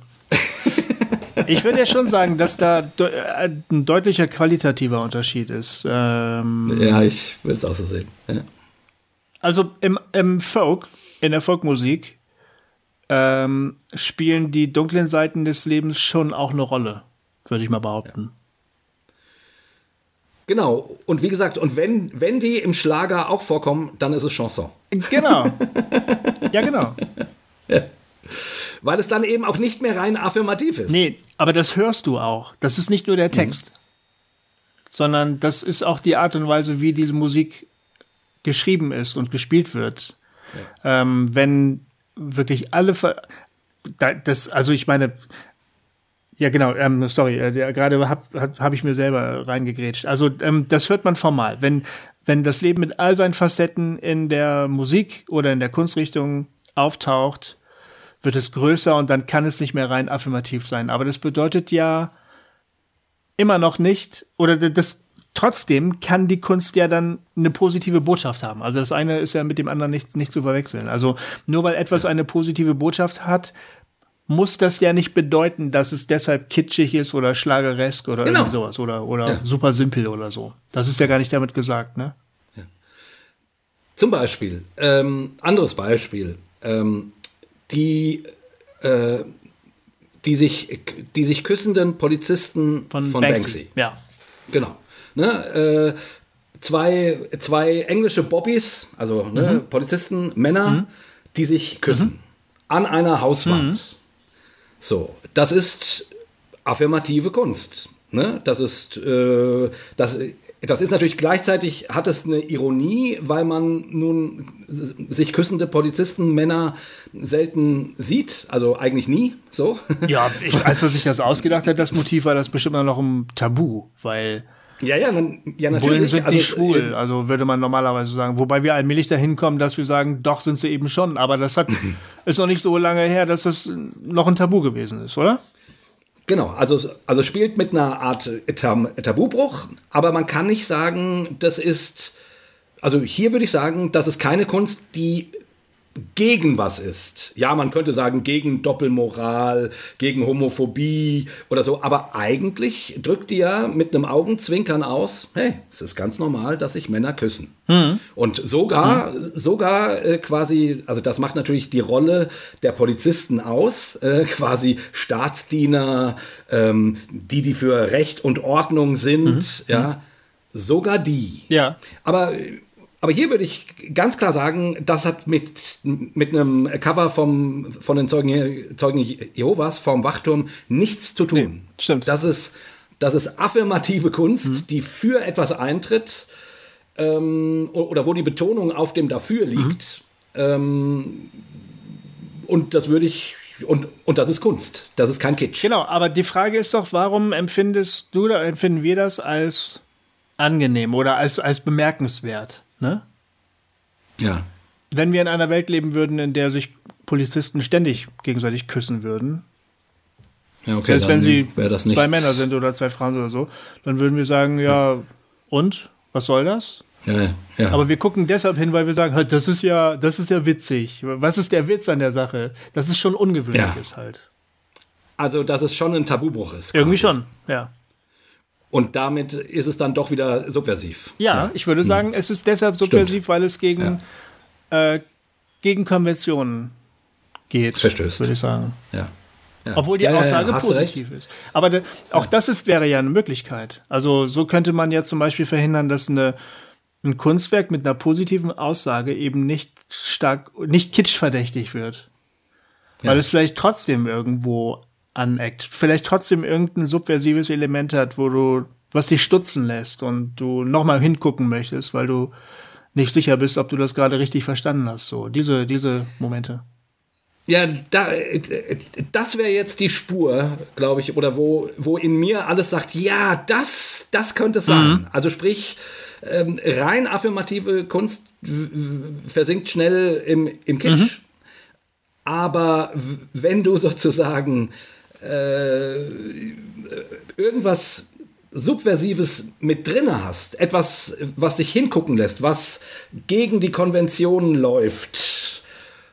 Ich würde ja schon sagen, dass da de- ein deutlicher qualitativer Unterschied ist. Ähm, ja, ich würde es auch so sehen. Ja. Also im, im Folk, in der Folkmusik, ähm, spielen die dunklen Seiten des Lebens schon auch eine Rolle. würde ich mal behaupten. Ja. Genau, und wie gesagt, und wenn, wenn die im Schlager auch vorkommen, dann ist es Chanson. Genau. Ja, genau. Ja. Weil es dann eben auch nicht mehr rein affirmativ ist. Nee, aber das hörst du auch. Das ist nicht nur der Text, mhm. sondern das ist auch die Art und Weise, wie diese Musik geschrieben ist und gespielt wird. Ja. Ähm, wenn wirklich alle, Ver- das, also ich meine, ja genau, ähm, sorry, äh, gerade habe hab, hab ich mir selber reingegrätscht. Also ähm, das hört man formal. Wenn, wenn das Leben mit all seinen Facetten in der Musik oder in der Kunstrichtung auftaucht, wird es größer und dann kann es nicht mehr rein affirmativ sein. Aber das bedeutet ja immer noch nicht, oder das trotzdem kann die Kunst ja dann eine positive Botschaft haben. Also das eine ist ja mit dem anderen nicht, nicht zu verwechseln. Also nur weil etwas eine positive Botschaft hat, muss das ja nicht bedeuten, dass es deshalb kitschig ist oder schlageresk oder genau. irgendwie sowas oder, oder ja. super simpel oder so. Das ist ja gar nicht damit gesagt, ne? Ja. Zum Beispiel, ähm, anderes Beispiel, ähm, die, äh, die, sich, die sich küssenden Polizisten von, von Banksy. Banksy. Ja. Genau. Ne, äh, zwei, zwei englische Bobbys, also ne, mhm. Polizisten, Männer, mhm. die sich küssen. Mhm. An einer Hauswand. Mhm. So, das ist affirmative Kunst. Ne? Das ist, äh, das, das ist natürlich gleichzeitig, hat es eine Ironie, weil man nun sich küssende Polizisten, Männer selten sieht, also eigentlich nie, so. Ja, ich, als er sich das ausgedacht hat, das Motiv, war das bestimmt noch ein Tabu, weil ja, ja, dann, ja natürlich. Bullen sind also, nicht schwul, also würde man normalerweise sagen. Wobei wir allmählich dahin kommen, dass wir sagen, doch sind sie eben schon. Aber das hat ist noch nicht so lange her, dass das noch ein Tabu gewesen ist, oder? Genau, also, also spielt mit einer Art Tabubruch, aber man kann nicht sagen, das ist, also hier würde ich sagen, das ist keine Kunst, die gegen was ist. Ja, man könnte sagen, gegen Doppelmoral, gegen Homophobie oder so, aber eigentlich drückt die ja mit einem Augenzwinkern aus, hey, es ist ganz normal, dass sich Männer küssen. Mhm. Und sogar, mhm. sogar äh, quasi, also das macht natürlich die Rolle der Polizisten aus, äh, quasi Staatsdiener, ähm, die, die für Recht und Ordnung sind, mhm. ja, sogar die. Ja. Aber Aber hier würde ich ganz klar sagen, das hat mit, mit einem Cover vom, von den Zeugen, Zeugen Jehovas vom Wachturm nichts zu tun. Nee, stimmt. Das ist, das ist affirmative Kunst, mhm. die für etwas eintritt ähm, oder wo die Betonung auf dem Dafür liegt. Mhm. Ähm, und das würde ich... Und, und das ist Kunst, das ist kein Kitsch. Genau, aber die Frage ist doch, warum empfindest du, oder empfinden wir das als angenehm oder als, als bemerkenswert? Ne? Ja. Wenn wir in einer Welt leben würden, in der sich Polizisten ständig gegenseitig küssen würden, ja, okay, selbst wenn sie das zwei Männer sind oder zwei Frauen oder so, dann würden wir sagen, ja, ja. und? Was soll das? Ja, ja. Aber wir gucken deshalb hin, weil wir sagen, das ist ja, das ist ja witzig. Was ist der Witz an der Sache? Das ist schon ungewöhnliches ja. halt. Also, dass es schon ein Tabubruch ist. Irgendwie quasi. Schon, ja. Und damit ist es dann doch wieder subversiv. Ja, ja. ich würde sagen, es ist deshalb subversiv, Stimmt. weil es gegen, ja. äh, gegen Konventionen geht, Verstößt. würde ich sagen. Ja. Ja. Obwohl die ja, Aussage ja, positiv ist. Aber de, auch ja. das ist, wäre ja eine Möglichkeit. Also so könnte man ja zum Beispiel verhindern, dass eine, ein Kunstwerk mit einer positiven Aussage eben nicht stark, nicht kitschverdächtig wird. Ja. Weil es vielleicht trotzdem irgendwo aneckt. Vielleicht trotzdem irgendein subversives Element hat, wo du, was dich stutzen lässt und du nochmal hingucken möchtest, weil du nicht sicher bist, ob du das gerade richtig verstanden hast. So, diese, diese Momente. Ja, da, das wäre jetzt die Spur, glaube ich, oder wo, wo in mir alles sagt, ja, das, das könnte es sein. Mhm. Also sprich, ähm, rein affirmative Kunst versinkt schnell im, im Kitsch. Mhm. Aber wenn du sozusagen äh, irgendwas Subversives mit drin hast, etwas, was dich hingucken lässt, was gegen die Konventionen läuft,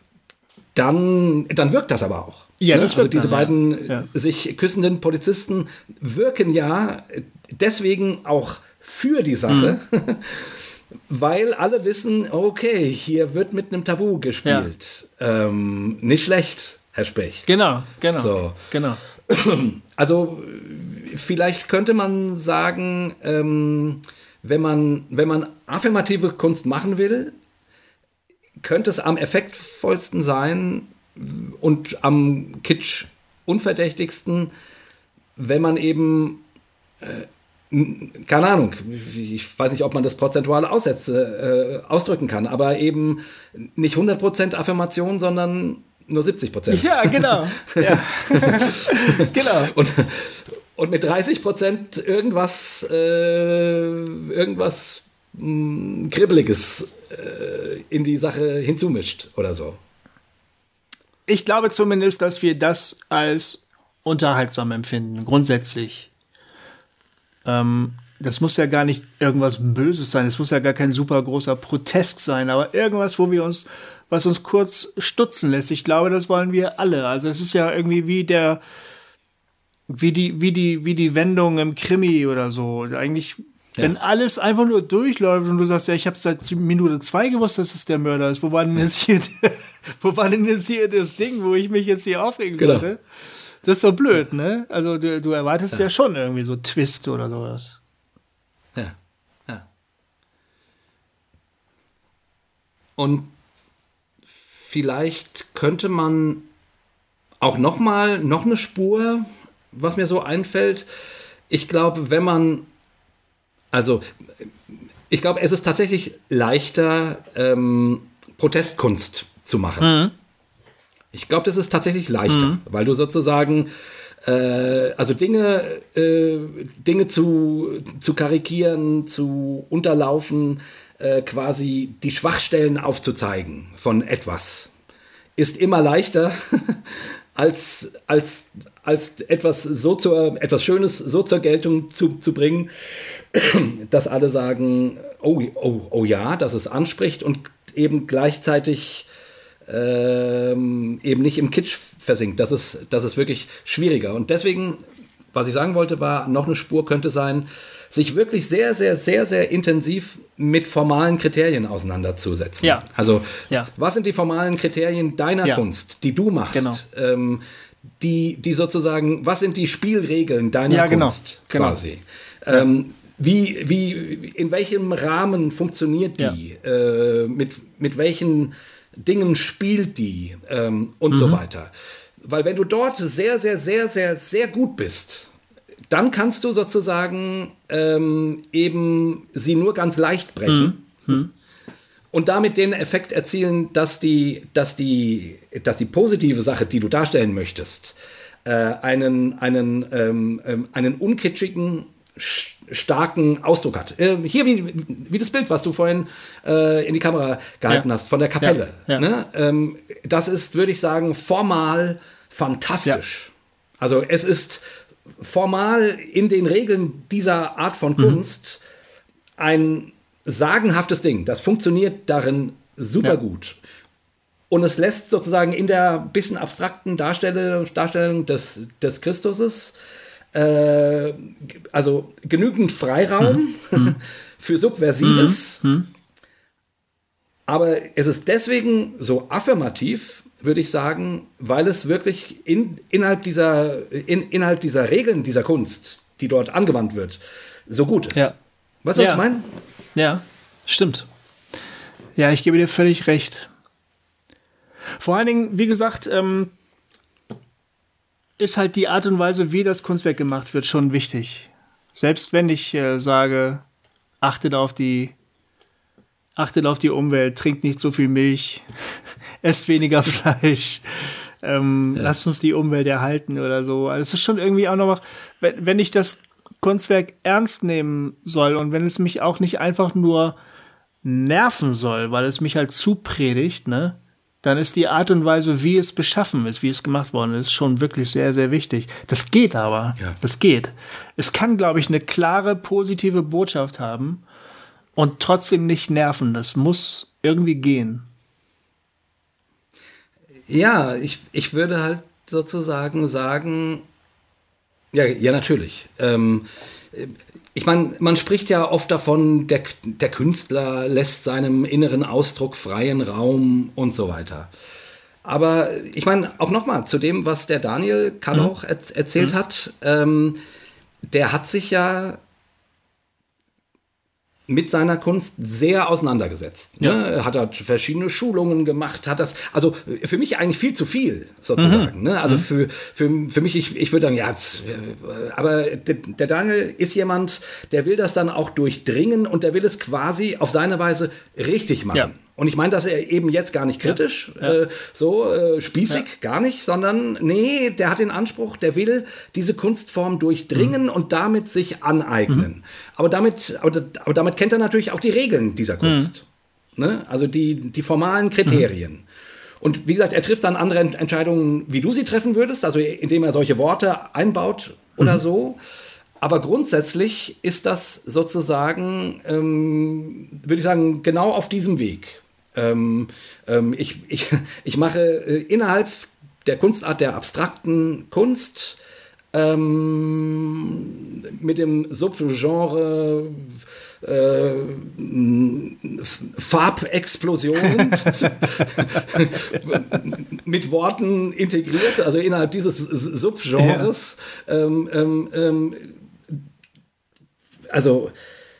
dann, dann wirkt das aber auch. Ja, ne? das Also wirkt diese dann, beiden ja. sich küssenden Polizisten wirken ja deswegen auch für die Sache, mhm. weil alle wissen, okay, hier wird mit einem Tabu gespielt. Ja. Ähm, nicht schlecht, Herr Specht. Genau, genau. So. genau. Also vielleicht könnte man sagen, ähm, wenn man, wenn man affirmative Kunst machen will, könnte es am effektvollsten sein und am Kitsch unverdächtigsten, wenn man eben, äh, keine Ahnung, ich weiß nicht, ob man das prozentual aussetze, äh, ausdrücken kann, aber eben nicht hundert Prozent Affirmation, sondern nur siebzig Prozent. Ja, genau. Ja. Genau. Und, und mit dreißig Prozent irgendwas, äh, irgendwas mh, Kribbeliges äh, in die Sache hinzumischt oder so. Ich glaube zumindest, dass wir das als unterhaltsam empfinden, grundsätzlich. Ähm, das muss ja gar nicht irgendwas Böses sein, es muss ja gar kein super großer Protest sein, aber irgendwas, wo wir uns, was uns kurz stutzen lässt. Ich glaube, das wollen wir alle. Also es ist ja irgendwie wie der, wie die, wie die, wie die Wendung im Krimi oder so. Eigentlich, ja. Wenn alles einfach nur durchläuft und du sagst, ja, ich habe seit Minute zwei gewusst, dass es der Mörder ist. Wo war denn jetzt hier, wo war denn jetzt hier das Ding, wo ich mich jetzt hier aufregen sollte? Genau. Das ist doch blöd, ne? Also du, du erwartest ja. ja schon irgendwie so Twist oder sowas. Ja, ja. Und vielleicht könnte man auch noch mal, noch eine Spur, was mir so einfällt. Ich glaube, wenn man, also ich glaube, es ist tatsächlich leichter, ähm, Protestkunst zu machen. Mhm. Ich glaube, das ist tatsächlich leichter, mhm. weil du sozusagen, äh, also Dinge, äh, Dinge zu, zu karikieren, zu unterlaufen, äh, quasi die Schwachstellen aufzuzeigen von etwas, ist immer leichter, als, als, als etwas, so zur, etwas Schönes so zur Geltung zu, zu bringen, dass alle sagen, oh, oh, oh ja, dass es anspricht und eben gleichzeitig ähm, eben nicht im Kitsch versinkt. Das ist, das ist wirklich schwieriger. Und deswegen, was ich sagen wollte, war, noch eine Spur könnte sein, sich wirklich sehr, sehr, sehr, sehr intensiv mit formalen Kriterien auseinanderzusetzen. Ja. Also, ja. Was sind die formalen Kriterien deiner ja. Kunst, die du machst? Genau. Ähm, die, die sozusagen, was sind die Spielregeln deiner ja, genau. Kunst Genau. quasi? Ja. Ähm, wie, wie, in welchem Rahmen funktioniert die? Ja. Äh, mit, mit welchen Dingen spielt die? Ähm, und mhm. so weiter. Weil wenn du dort sehr, sehr, sehr, sehr, sehr gut bist, dann kannst du sozusagen ähm, eben sie nur ganz leicht brechen mhm. Mhm. und damit den Effekt erzielen, dass die, dass die, dass die positive Sache, die du darstellen möchtest, äh, einen, einen, ähm, einen unkitschigen, starken Ausdruck hat. Äh, hier wie, wie das Bild, was du vorhin äh, in die Kamera gehalten ja. hast, von der Kapelle. Ja. Ja. Ne? Ähm, das ist, würde ich sagen, formal fantastisch. Ja. Also es ist formal in den Regeln dieser Art von Kunst mhm. ein sagenhaftes Ding. Das funktioniert darin super ja. gut. Und es lässt sozusagen in der bisschen abstrakten Darstellung, Darstellung des, des Christuses äh, also genügend Freiraum mhm. für Subversives. Mhm. Aber es ist deswegen so affirmativ, würde ich sagen, weil es wirklich in, innerhalb, dieser, in, innerhalb dieser Regeln dieser Kunst, die dort angewandt wird, so gut ist. Ja. Weißt du, was ja. ich meine? Ja, stimmt. Ja, ich gebe dir völlig recht. Vor allen Dingen, wie gesagt, ähm, ist halt die Art und Weise, wie das Kunstwerk gemacht wird, schon wichtig. Selbst wenn ich äh, sage, achtet auf die Achtet auf die Umwelt, trinkt nicht so viel Milch, esst weniger Fleisch, ähm, ja. lasst uns die Umwelt erhalten oder so. Also es ist schon irgendwie auch noch, wenn, wenn ich das Kunstwerk ernst nehmen soll und wenn es mich auch nicht einfach nur nerven soll, weil es mich halt zupredigt, ne, dann ist die Art und Weise, wie es beschaffen ist, wie es gemacht worden ist, schon wirklich sehr, sehr wichtig. Das geht aber. Ja. Das geht. Es kann, glaube ich, eine klare, positive Botschaft haben und trotzdem nicht nerven. Das muss irgendwie gehen. Ja, ich, ich würde halt sozusagen sagen, ja, ja natürlich. Ähm, ich meine, man spricht ja oft davon, der, der Künstler lässt seinem inneren Ausdruck freien Raum und so weiter. Aber ich meine, auch nochmal zu dem, was der Daniel Kalloch mhm. er, erzählt mhm. hat, ähm, der hat sich ja mit seiner Kunst sehr auseinandergesetzt. Ja. Ne? Hat er verschiedene Schulungen gemacht, hat das, also für mich eigentlich viel zu viel, sozusagen. Mhm. Ne? Also mhm. für, für, für mich, ich, ich würde sagen, ja, jetzt, aber der, der Daniel ist jemand, der will das dann auch durchdringen und der will es quasi auf seine Weise richtig machen. Ja. Und ich meine das eben jetzt gar nicht kritisch, ja. Ja. Äh, so äh, spießig, ja. gar nicht, sondern nee, der hat den Anspruch, der will diese Kunstform durchdringen mhm. und damit sich aneignen. Mhm. Aber, damit, aber, aber damit kennt er natürlich auch die Regeln dieser Kunst. Mhm. Ne? Also die, die formalen Kriterien. Mhm. Und wie gesagt, er trifft dann andere Entscheidungen, wie du sie treffen würdest, also indem er solche Worte einbaut oder mhm. so. Aber grundsätzlich ist das sozusagen, ähm, würde ich sagen, genau auf diesem Weg. Ähm, ähm, ich, ich, ich mache äh, innerhalb der Kunstart der abstrakten Kunst ähm, mit dem Subgenre äh, Farbexplosion mit Worten integriert, also innerhalb dieses Subgenres. Ja. Ähm, ähm, ähm, also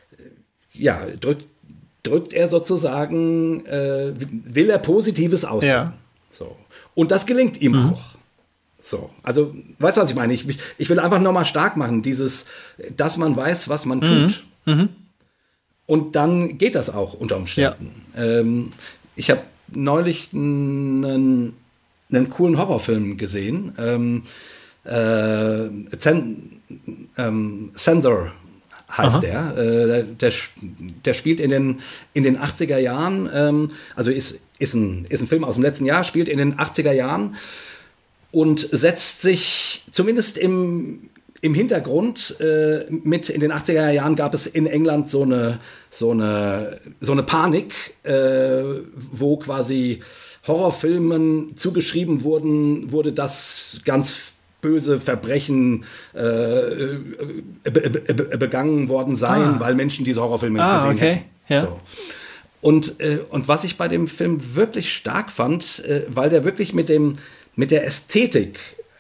ja, drückt drückt er sozusagen, äh, will er Positives ausdrücken. Ja. So. Und das gelingt ihm mhm. auch. So. Also, weißt du, was ich meine? Ich, ich will einfach nochmal stark machen, dieses, dass man weiß, was man mhm. tut. Mhm. Und dann geht das auch unter Umständen. Ja. Ähm, ich habe neulich einen, einen coolen Horrorfilm gesehen. Ähm, äh, Zen, ähm, Censor heißt Aha. der. Äh, der. Der spielt in den, in den achtziger Jahren, ähm, also ist, ist, ein, ist ein Film aus dem letzten Jahr, spielt in den achtziger Jahren und setzt sich zumindest im, im Hintergrund äh, mit, in den achtziger Jahren gab es in England so eine, so eine, so eine Panik, äh, wo quasi Horrorfilmen zugeschrieben wurden, wurde das ganz böse Verbrechen äh, be- be- begangen worden seien, ah. weil Menschen diese Horrorfilme ah, gesehen okay. hätten. Ja. So. Und, äh, und was ich bei dem Film wirklich stark fand, äh, weil der wirklich mit, dem, mit der Ästhetik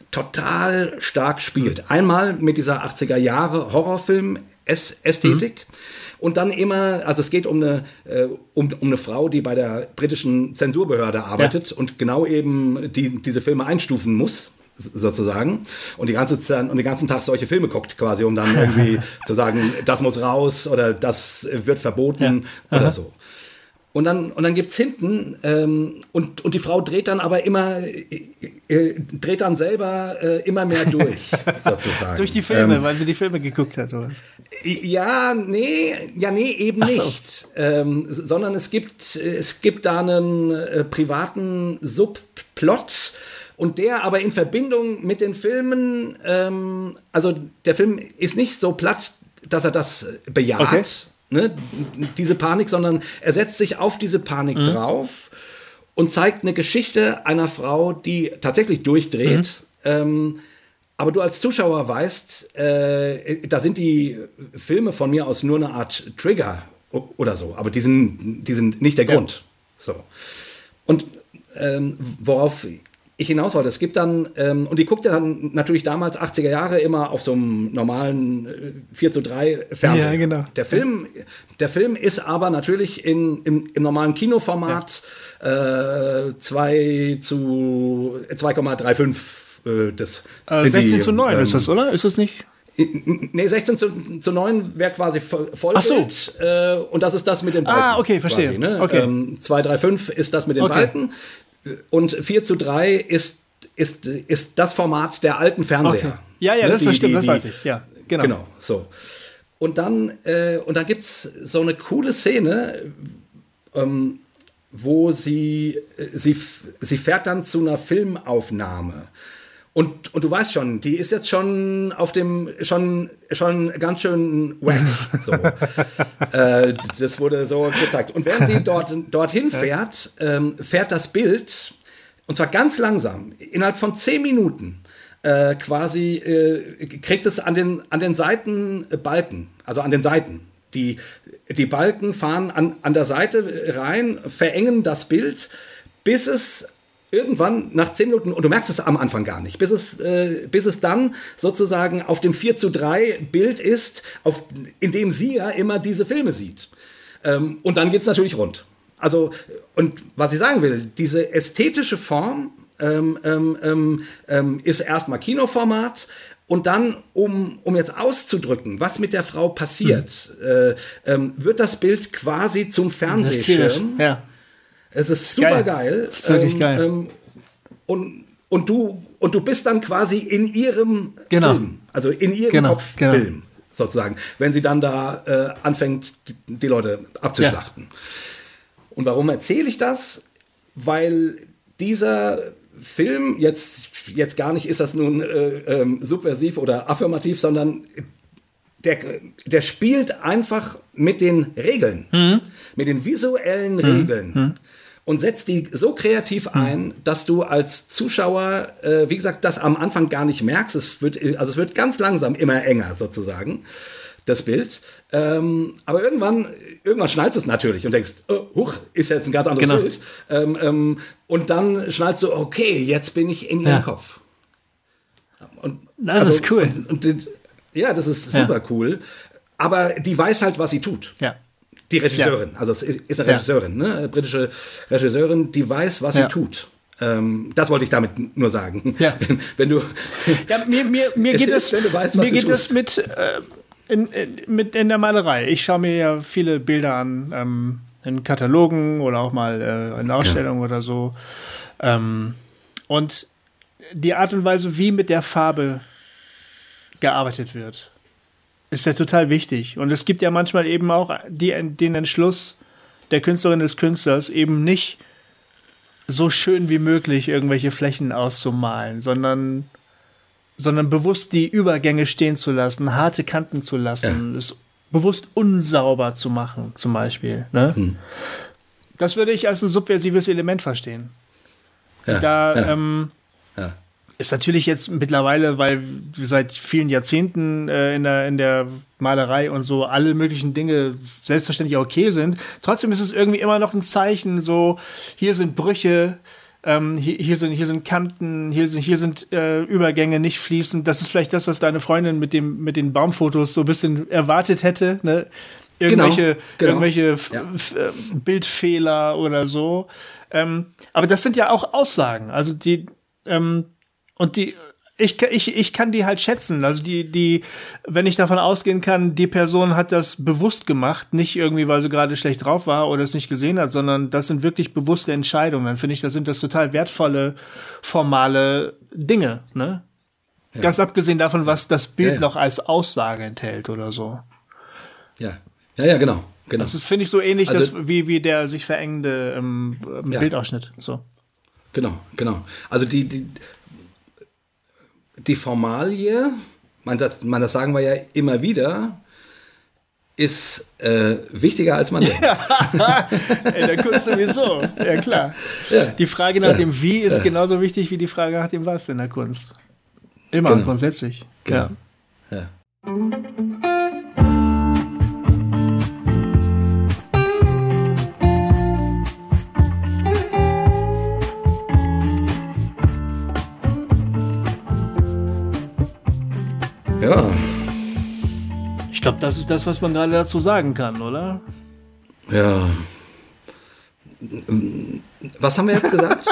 total stark spielt. Einmal mit dieser achtziger Jahre Horrorfilm-Ästhetik mhm. und dann immer, also es geht um eine, äh, um, um eine Frau, die bei der britischen Zensurbehörde arbeitet ja. und genau eben die, diese Filme einstufen muss, sozusagen, und, die ganze Zeit, und den ganzen Tag solche Filme guckt, quasi, um dann irgendwie zu sagen, das muss raus oder das wird verboten ja. oder so. Und dann, und dann gibt es hinten, ähm, und, und die Frau dreht dann aber immer, äh, dreht dann selber äh, immer mehr durch, sozusagen. Durch die Filme, ähm, weil sie die Filme geguckt hat, oder was? Ja, nee, ja, nee, eben so. nicht. Ähm, sondern es gibt, es gibt da einen äh, privaten Subplot, und der aber in Verbindung mit den Filmen, ähm, also der Film ist nicht so platt, dass er das bejaht, okay. ne, diese Panik, sondern er setzt sich auf diese Panik mhm. drauf und zeigt eine Geschichte einer Frau, die tatsächlich durchdreht. Mhm. Ähm, aber du als Zuschauer weißt, äh, da sind die Filme von mir aus nur eine Art Trigger oder so, aber die sind, die sind nicht der ja. Grund. So. Und ähm, worauf ich hinaus wollte, es gibt dann, ähm, und die guckte dann natürlich damals achtziger Jahre immer auf so einem normalen äh, vier zu drei Fernseher. Ja, genau. Der Film, der Film ist aber natürlich in, im, im normalen Kinoformat ja. äh, zwei zu zwei Komma fünfunddreißig. Äh, das äh, sechzehn die, zu neun ähm, ist das, oder? Ist das nicht? Nee, sechzehn zu neun wäre quasi Vollbild. Ach so. Äh, und das ist das mit den Balken. Ah, okay, verstehe. Quasi, ne? Okay. Ähm, zwei drei fünf ist das mit den okay. Balken. Und vier zu drei ist, ist, ist das Format der alten Fernseher. Okay. Ja, ja, ne? das, die, das stimmt, die, das weiß ich. Ja, genau. Genau, so. Und dann, äh, und dann gibt es so eine coole Szene, ähm, wo sie, sie, sie fährt dann zu einer Filmaufnahme. Und, und du weißt schon, die ist jetzt schon auf dem, schon, schon ganz schön wack. So. äh, das wurde so gezeigt. Und während sie dort, dorthin fährt, ähm, fährt das Bild, und zwar ganz langsam, innerhalb von zehn Minuten, äh, quasi, äh, kriegt es an den, an den Seiten Balken, also an den Seiten. Die, die Balken fahren an, an der Seite rein, verengen das Bild, bis es irgendwann nach zehn Minuten, und du merkst es am Anfang gar nicht, bis es, äh, bis es dann sozusagen auf dem vier zu drei Bild ist, auf, in dem sie ja immer diese Filme sieht. Ähm, und dann geht es natürlich rund. Also, und was ich sagen will, diese ästhetische Form ähm, ähm, ähm, ist erstmal Kinoformat. Und dann, um, um jetzt auszudrücken, was mit der Frau passiert, mhm. äh, ähm, wird das Bild quasi zum Fernsehschirm. Ja. Es ist super geil. Das ist wirklich ähm, geil. Ähm, und, und, du, und du bist dann quasi in ihrem genau. Film, also in ihrem genau. Kopffilm genau. sozusagen, wenn sie dann da äh, anfängt, die, die Leute abzuschlachten. Ja. Und warum erzähle ich das? Weil dieser Film, jetzt, jetzt gar nicht ist das nun äh, ähm, subversiv oder affirmativ, sondern der, der spielt einfach mit den Regeln, mhm. mit den visuellen mhm. Regeln mhm. und setzt die so kreativ ein, mhm. dass du als Zuschauer, äh, wie gesagt, das am Anfang gar nicht merkst. Es wird, also es wird ganz langsam immer enger sozusagen, das Bild. Ähm, aber irgendwann, irgendwann schnallst du es natürlich und denkst, oh, huch, ist jetzt ein ganz anderes genau. Bild. Ähm, ähm, und dann schnallst du, okay, jetzt bin ich in ihrem ja. Kopf. Und, das also, ist cool. Und, und, ja, das ist super ja. cool. Aber die weiß halt, was sie tut. Ja. Die Regisseurin, ja. also es ist eine Regisseurin, ja. ne? Britische Regisseurin, die weiß, was ja. sie tut. Ähm, das wollte ich damit nur sagen. Ja. Wenn, wenn du ja, mir, mir, mir geht es, wenn du weißt, was mir geht es mit äh, In, in, mit in der Malerei. Ich schaue mir ja viele Bilder an, ähm, in Katalogen oder auch mal äh, in Ausstellungen ja. oder so. Ähm, und die Art und Weise, wie mit der Farbe gearbeitet wird, ist ja total wichtig. Und es gibt ja manchmal eben auch die, den Entschluss der Künstlerin des Künstlers, eben nicht so schön wie möglich irgendwelche Flächen auszumalen, sondern sondern bewusst die Übergänge stehen zu lassen, harte Kanten zu lassen, ja. es bewusst unsauber zu machen, zum Beispiel. Ne? Hm. Das würde ich als ein subversives Element verstehen. Ja. Da ja. Ähm, ja. ist natürlich jetzt mittlerweile, weil wir seit vielen Jahrzehnten äh, in der, in der Malerei und so alle möglichen Dinge selbstverständlich okay sind, trotzdem ist es irgendwie immer noch ein Zeichen, so, hier sind Brüche, Ähm, hier, hier, sind, hier sind Kanten, hier sind, hier sind äh, Übergänge nicht fließend. Das ist vielleicht das, was deine Freundin mit, dem, mit den Baumfotos so ein bisschen erwartet hätte. Ne? Irgendwelche, genau, genau. irgendwelche f- ja. f- Bildfehler oder so. Ähm, aber das sind ja auch Aussagen. Also die, ähm, und die, ich, ich, ich kann die halt schätzen. Also die, die, wenn ich davon ausgehen kann, die Person hat das bewusst gemacht, nicht irgendwie, weil sie gerade schlecht drauf war oder es nicht gesehen hat, sondern das sind wirklich bewusste Entscheidungen. Dann finde ich, das sind das total wertvolle, formale Dinge, ne? Ja. Ganz abgesehen davon, was das Bild ja, ja. noch als Aussage enthält oder so. Ja, ja, ja, genau. genau. Das ist, finde ich, so ähnlich also, das, wie, wie der sich verengende ähm, ja. Bildausschnitt. So. Genau, genau. Also die, die Die Formalie, man das, man das sagen wir ja immer wieder, ist äh, wichtiger als man denkt. Ja, in der Kunst sowieso, ja klar. Ja. Die Frage nach ja. dem Wie ist ja. genauso wichtig wie die Frage nach dem Was in der Kunst. Immer, genau. grundsätzlich. Genau. Ja. ja. Ja. Ich glaube, das ist das, was man gerade dazu sagen kann, oder? Ja. Was haben wir jetzt gesagt?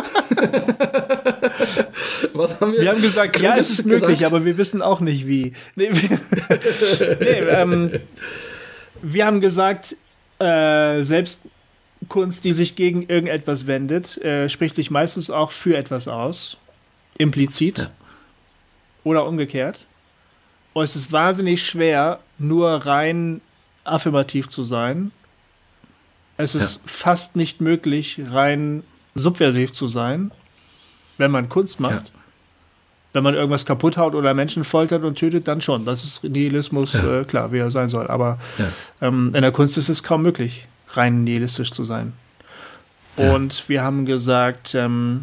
Was haben wir? Wir haben gesagt, ja, es ist möglich, gesagt? Aber wir wissen auch nicht wie. Nee, wir, nee, ähm, wir haben gesagt, äh, selbst Kunst, die sich gegen irgendetwas wendet, äh, spricht sich meistens auch für etwas aus. Implizit. Ja. Oder umgekehrt. Und es ist wahnsinnig schwer, nur rein affirmativ zu sein. Es ist ja. fast nicht möglich, rein subversiv zu sein, wenn man Kunst macht. Ja. Wenn man irgendwas kaputt haut oder Menschen foltert und tötet, dann schon. Das ist Nihilismus, ja. äh, klar, wie er sein soll. Aber ja. ähm, in der Kunst ist es kaum möglich, rein nihilistisch zu sein. Ja. Und wir haben gesagt, ähm,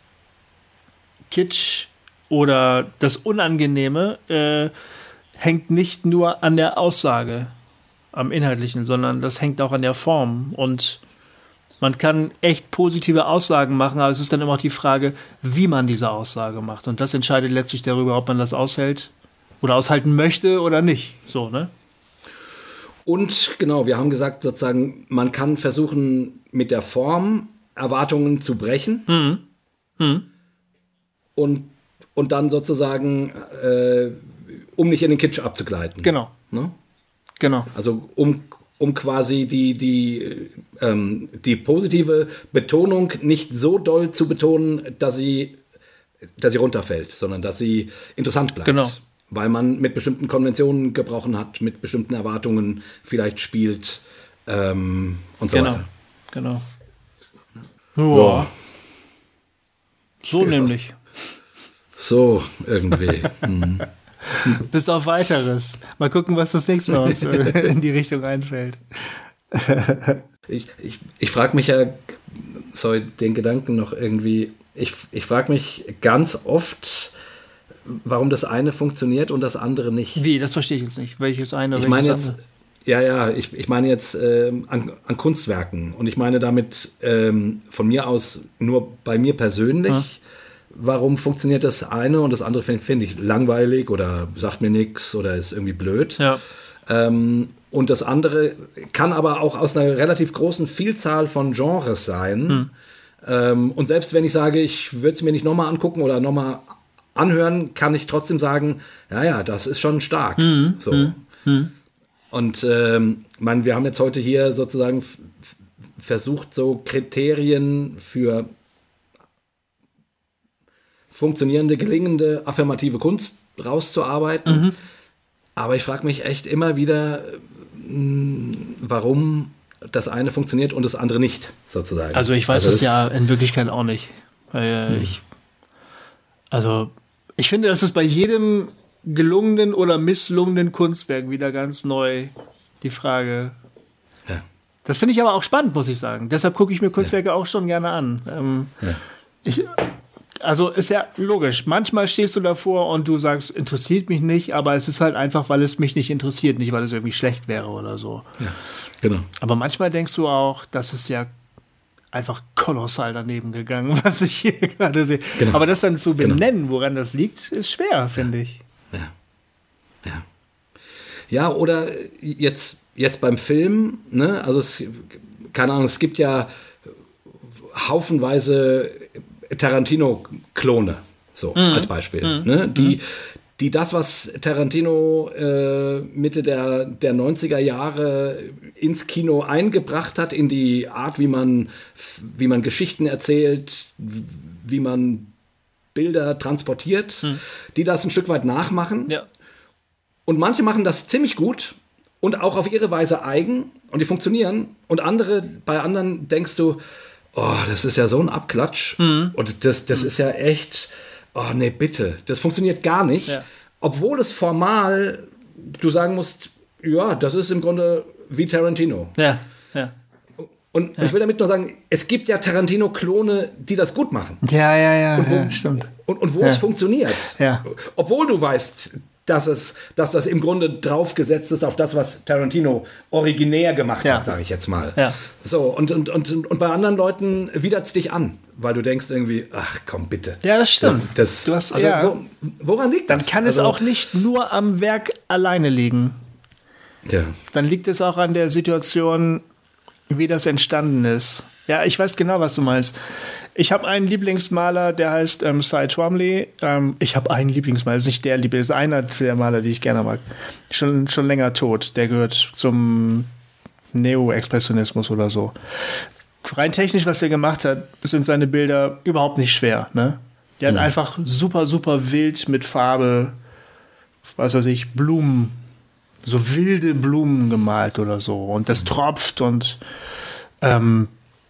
Kitsch oder das Unangenehme äh, hängt nicht nur an der Aussage, am Inhaltlichen, sondern das hängt auch an der Form. Und Man kann echt positive Aussagen machen, aber es ist dann immer auch die Frage, wie man diese Aussage macht. Und das entscheidet letztlich darüber, ob man das aushält oder aushalten möchte oder nicht. So, ne? Und genau, wir haben gesagt, sozusagen, man kann versuchen, mit der Form Erwartungen zu brechen. Mhm. Mhm. Und, und dann sozusagen, äh, um nicht in den Kitsch abzugleiten. Genau. Ne? Genau. Also um, um quasi die, die, ähm, die positive Betonung nicht so doll zu betonen, dass sie, dass sie runterfällt, sondern dass sie interessant bleibt. Genau. Weil man mit bestimmten Konventionen gebrochen hat, mit bestimmten Erwartungen vielleicht spielt ähm, und so genau. weiter. Genau. Ja. Ja. So ja. Nämlich. So, irgendwie. hm. Bis auf Weiteres. Mal gucken, was das nächste Mal uns in die Richtung einfällt. ich ich, ich frage mich ja, sorry, den Gedanken noch irgendwie, ich, ich frage mich ganz oft, warum das eine funktioniert und das andere nicht. Wie? Das verstehe ich jetzt nicht. Welches eine, ich welches meine jetzt, andere? Ja, ja, ich, ich meine jetzt ähm, an, an Kunstwerken. Und ich meine damit ähm, von mir aus nur bei mir persönlich. Ja. Warum funktioniert das eine und das andere finde find ich langweilig oder sagt mir nichts oder ist irgendwie blöd. Ja. Ähm, und das andere kann aber auch aus einer relativ großen Vielzahl von Genres sein. Hm. Ähm, und selbst wenn ich sage, ich würde es mir nicht nochmal angucken oder nochmal anhören, kann ich trotzdem sagen, ja, ja, das ist schon stark. Hm. So. Hm. Hm. Und ähm, man, wir haben jetzt heute hier sozusagen f- versucht, so Kriterien für funktionierende, gelingende, affirmative Kunst rauszuarbeiten. Mhm. Aber ich frage mich echt immer wieder, warum das eine funktioniert und das andere nicht, sozusagen. Also ich weiß also es ja in Wirklichkeit auch nicht. Weil hm. ich, also ich finde, das ist bei jedem gelungenen oder misslungenen Kunstwerk wieder ganz neu die Frage. Ja. Das finde ich aber auch spannend, muss ich sagen. Deshalb gucke ich mir Kunstwerke ja. auch schon gerne an. Ähm, ja. ich, also ist ja logisch. Manchmal stehst du davor und du sagst, interessiert mich nicht, aber es ist halt einfach, weil es mich nicht interessiert, nicht weil es irgendwie schlecht wäre oder so. Ja, genau. Aber manchmal denkst du auch, das ist ja einfach kolossal daneben gegangen, was ich hier gerade sehe. Genau. Aber das dann zu benennen, genau. woran das liegt, ist schwer, finde ich. Ja. Ja. Ja, oder jetzt, jetzt beim Film, ne, also es, keine Ahnung, es gibt ja haufenweise Tarantino-Klone, so mhm. als Beispiel, mhm. ne, die, die das, was Tarantino äh, Mitte der, der neunziger Jahre ins Kino eingebracht hat, in die Art, wie man, wie man Geschichten erzählt, wie man Bilder transportiert, hm. die das ein Stück weit nachmachen. Ja. Und manche machen das ziemlich gut und auch auf ihre Weise eigen und die funktionieren. Und andere, bei anderen denkst du, oh, das ist ja so ein Abklatsch. Hm. Und das, das hm. ist ja echt, oh nee, bitte, das funktioniert gar nicht. Ja. Obwohl es formal, du sagen musst, ja, das ist im Grunde wie Tarantino. Ja, ja. Und ja. ich will damit nur sagen, es gibt ja Tarantino-Klone, die das gut machen. Ja, ja, ja, und wo, ja stimmt. Und, und wo ja. es funktioniert. Ja. Obwohl du weißt, dass, es, dass das im Grunde draufgesetzt ist auf das, was Tarantino originär gemacht ja. hat, sage ich jetzt mal. Ja. So, und, und, und, und bei anderen Leuten widert es dich an, weil du denkst irgendwie, ach komm, bitte. Ja, das stimmt. Das, das, du hast, also, ja. wo, woran liegt das? Dann kann also, es auch nicht nur am Werk alleine liegen. Ja. Dann liegt es auch an der Situation, wie das entstanden ist. Ja, ich weiß genau, was du meinst. Ich habe einen Lieblingsmaler, der heißt ähm, Cy Twombly. Ähm, ich habe einen Lieblingsmaler, ist nicht der Lieblings, ist einer der Maler, die ich gerne mag. Schon, schon länger tot. Der gehört zum Neo-Expressionismus oder so. Rein technisch, was er gemacht hat, sind seine Bilder überhaupt nicht schwer. Ne? Der hat mhm. einfach super, super wild mit Farbe, was weiß ich, Blumen, so wilde Blumen gemalt oder so. Und das tropft und ähm,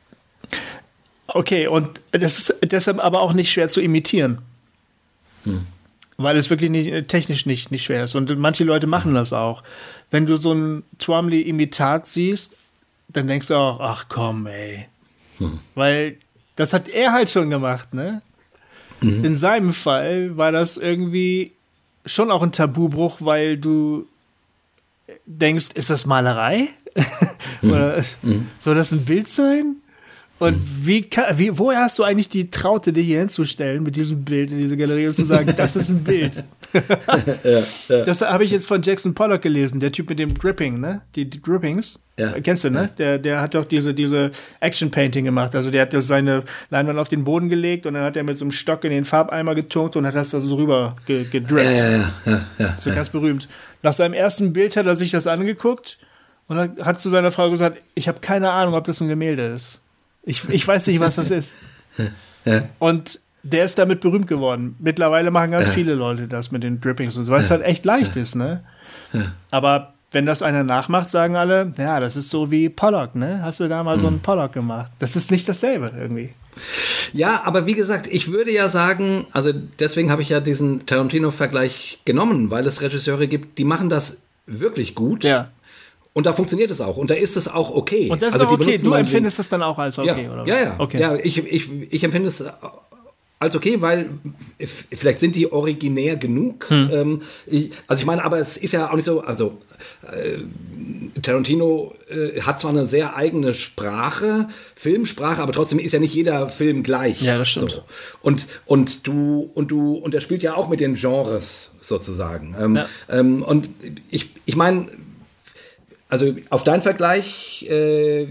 okay, und das ist deshalb aber auch nicht schwer zu imitieren. Hm. Weil es wirklich nicht, technisch nicht, nicht schwer ist. Und manche Leute machen das auch. Wenn du so ein Twombly-Imitat siehst, dann denkst du auch, ach komm, ey. Hm. Weil das hat er halt schon gemacht, ne? Mhm. In seinem Fall war das irgendwie schon auch ein Tabubruch, weil du denkst, ist das Malerei? Oder mhm. soll das ein Bild sein? Und wie, kann, wie, woher hast du eigentlich die Traute, dich hier hinzustellen mit diesem Bild in diese Galerie und zu sagen, das ist ein Bild? ja, ja. Das habe ich jetzt von Jackson Pollock gelesen, der Typ mit dem Dripping, ne? Die, die Drippings. Ja. Kennst du, ne? Ja. Der, der hat doch diese, diese Action-Painting gemacht. Also der hat das seine Leinwand auf den Boden gelegt und dann hat er mit so einem Stock in den Farbeimer getunkt und hat das da so drüber ge- gedrippt. Ja, ja, ja, ja, so ja. ganz berühmt. Nach seinem ersten Bild hat er sich das angeguckt und dann hat zu seiner Frau gesagt, ich habe keine Ahnung, ob das ein Gemälde ist. Ich, ich weiß nicht, was das ist. Ja. Und der ist damit berühmt geworden. Mittlerweile machen ganz ja. viele Leute das mit den Drippings und so, weil es ja. halt echt leicht ja. ist, ne? Ja. Aber wenn das einer nachmacht, sagen alle, ja, das ist so wie Pollock, ne? Hast du da mal hm. so einen Pollock gemacht? Das ist nicht dasselbe irgendwie. Ja, aber wie gesagt, ich würde ja sagen, also deswegen habe ich ja diesen Tarantino-Vergleich genommen, weil es Regisseure gibt, die machen das wirklich gut. Ja. Und da funktioniert es auch. Und da ist es auch okay. Und das ist also auch okay. Du empfindest es dann auch als okay, ja, oder was? Ja, ja. Okay. ja ich, ich, ich empfinde es als okay, weil vielleicht sind die originär genug. Hm. Ähm, ich, also ich meine, aber es ist ja auch nicht so, also äh, Tarantino äh, hat zwar eine sehr eigene Sprache, Filmsprache, aber trotzdem ist ja nicht jeder Film gleich. Ja, das stimmt. So. Und, und du, und du, und er spielt ja auch mit den Genres sozusagen. Ähm, ja. ähm, und ich, ich meine, also auf deinen Vergleich, äh,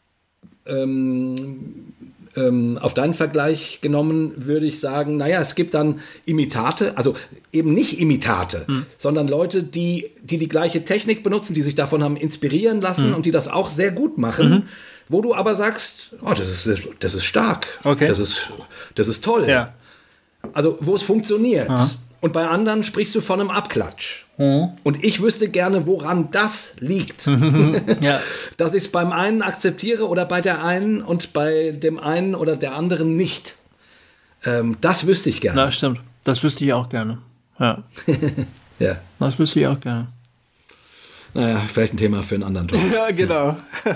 ähm, ähm, auf deinen Vergleich genommen, würde ich sagen, naja, es gibt dann Imitate, also eben nicht Imitate, hm. sondern Leute, die, die die gleiche Technik benutzen, die sich davon haben inspirieren lassen hm. und die das auch sehr gut machen, mhm. wo du aber sagst, oh, das ist, das ist stark, okay. das ist, das ist toll. Ja. Also wo es funktioniert. Aha. Und bei anderen sprichst du von einem Abklatsch. Mhm. Und ich wüsste gerne, woran das liegt. ja. Dass ich es beim einen akzeptiere oder bei der einen und bei dem einen oder der anderen nicht. Ähm, das wüsste ich gerne. Na, stimmt. Das wüsste ich auch gerne. Ja. ja. Das wüsste ich auch gerne. Naja, vielleicht ein Thema für einen anderen Talk. Ja, genau.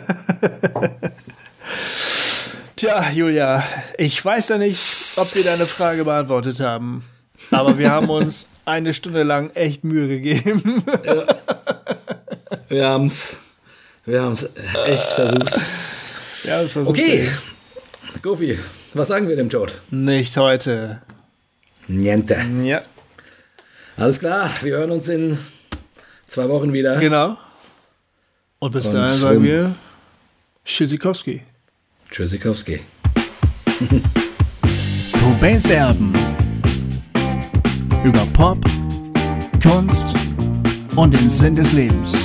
Tja, Julia, ich weiß ja nicht, ob wir deine Frage beantwortet haben. Aber wir haben uns eine Stunde lang echt Mühe gegeben. Ja. Wir haben es wir haben's echt versucht. Ja, das war okay, Goofy, was sagen wir dem Tod? Nicht heute. Niente. Ja. Alles klar, wir hören uns in zwei Wochen wieder. Genau. Und bis Und dahin sagen wir Tschüssikowski. Tschüssikowski. Cobains Erben. Über Pop, Kunst und den Sinn des Lebens.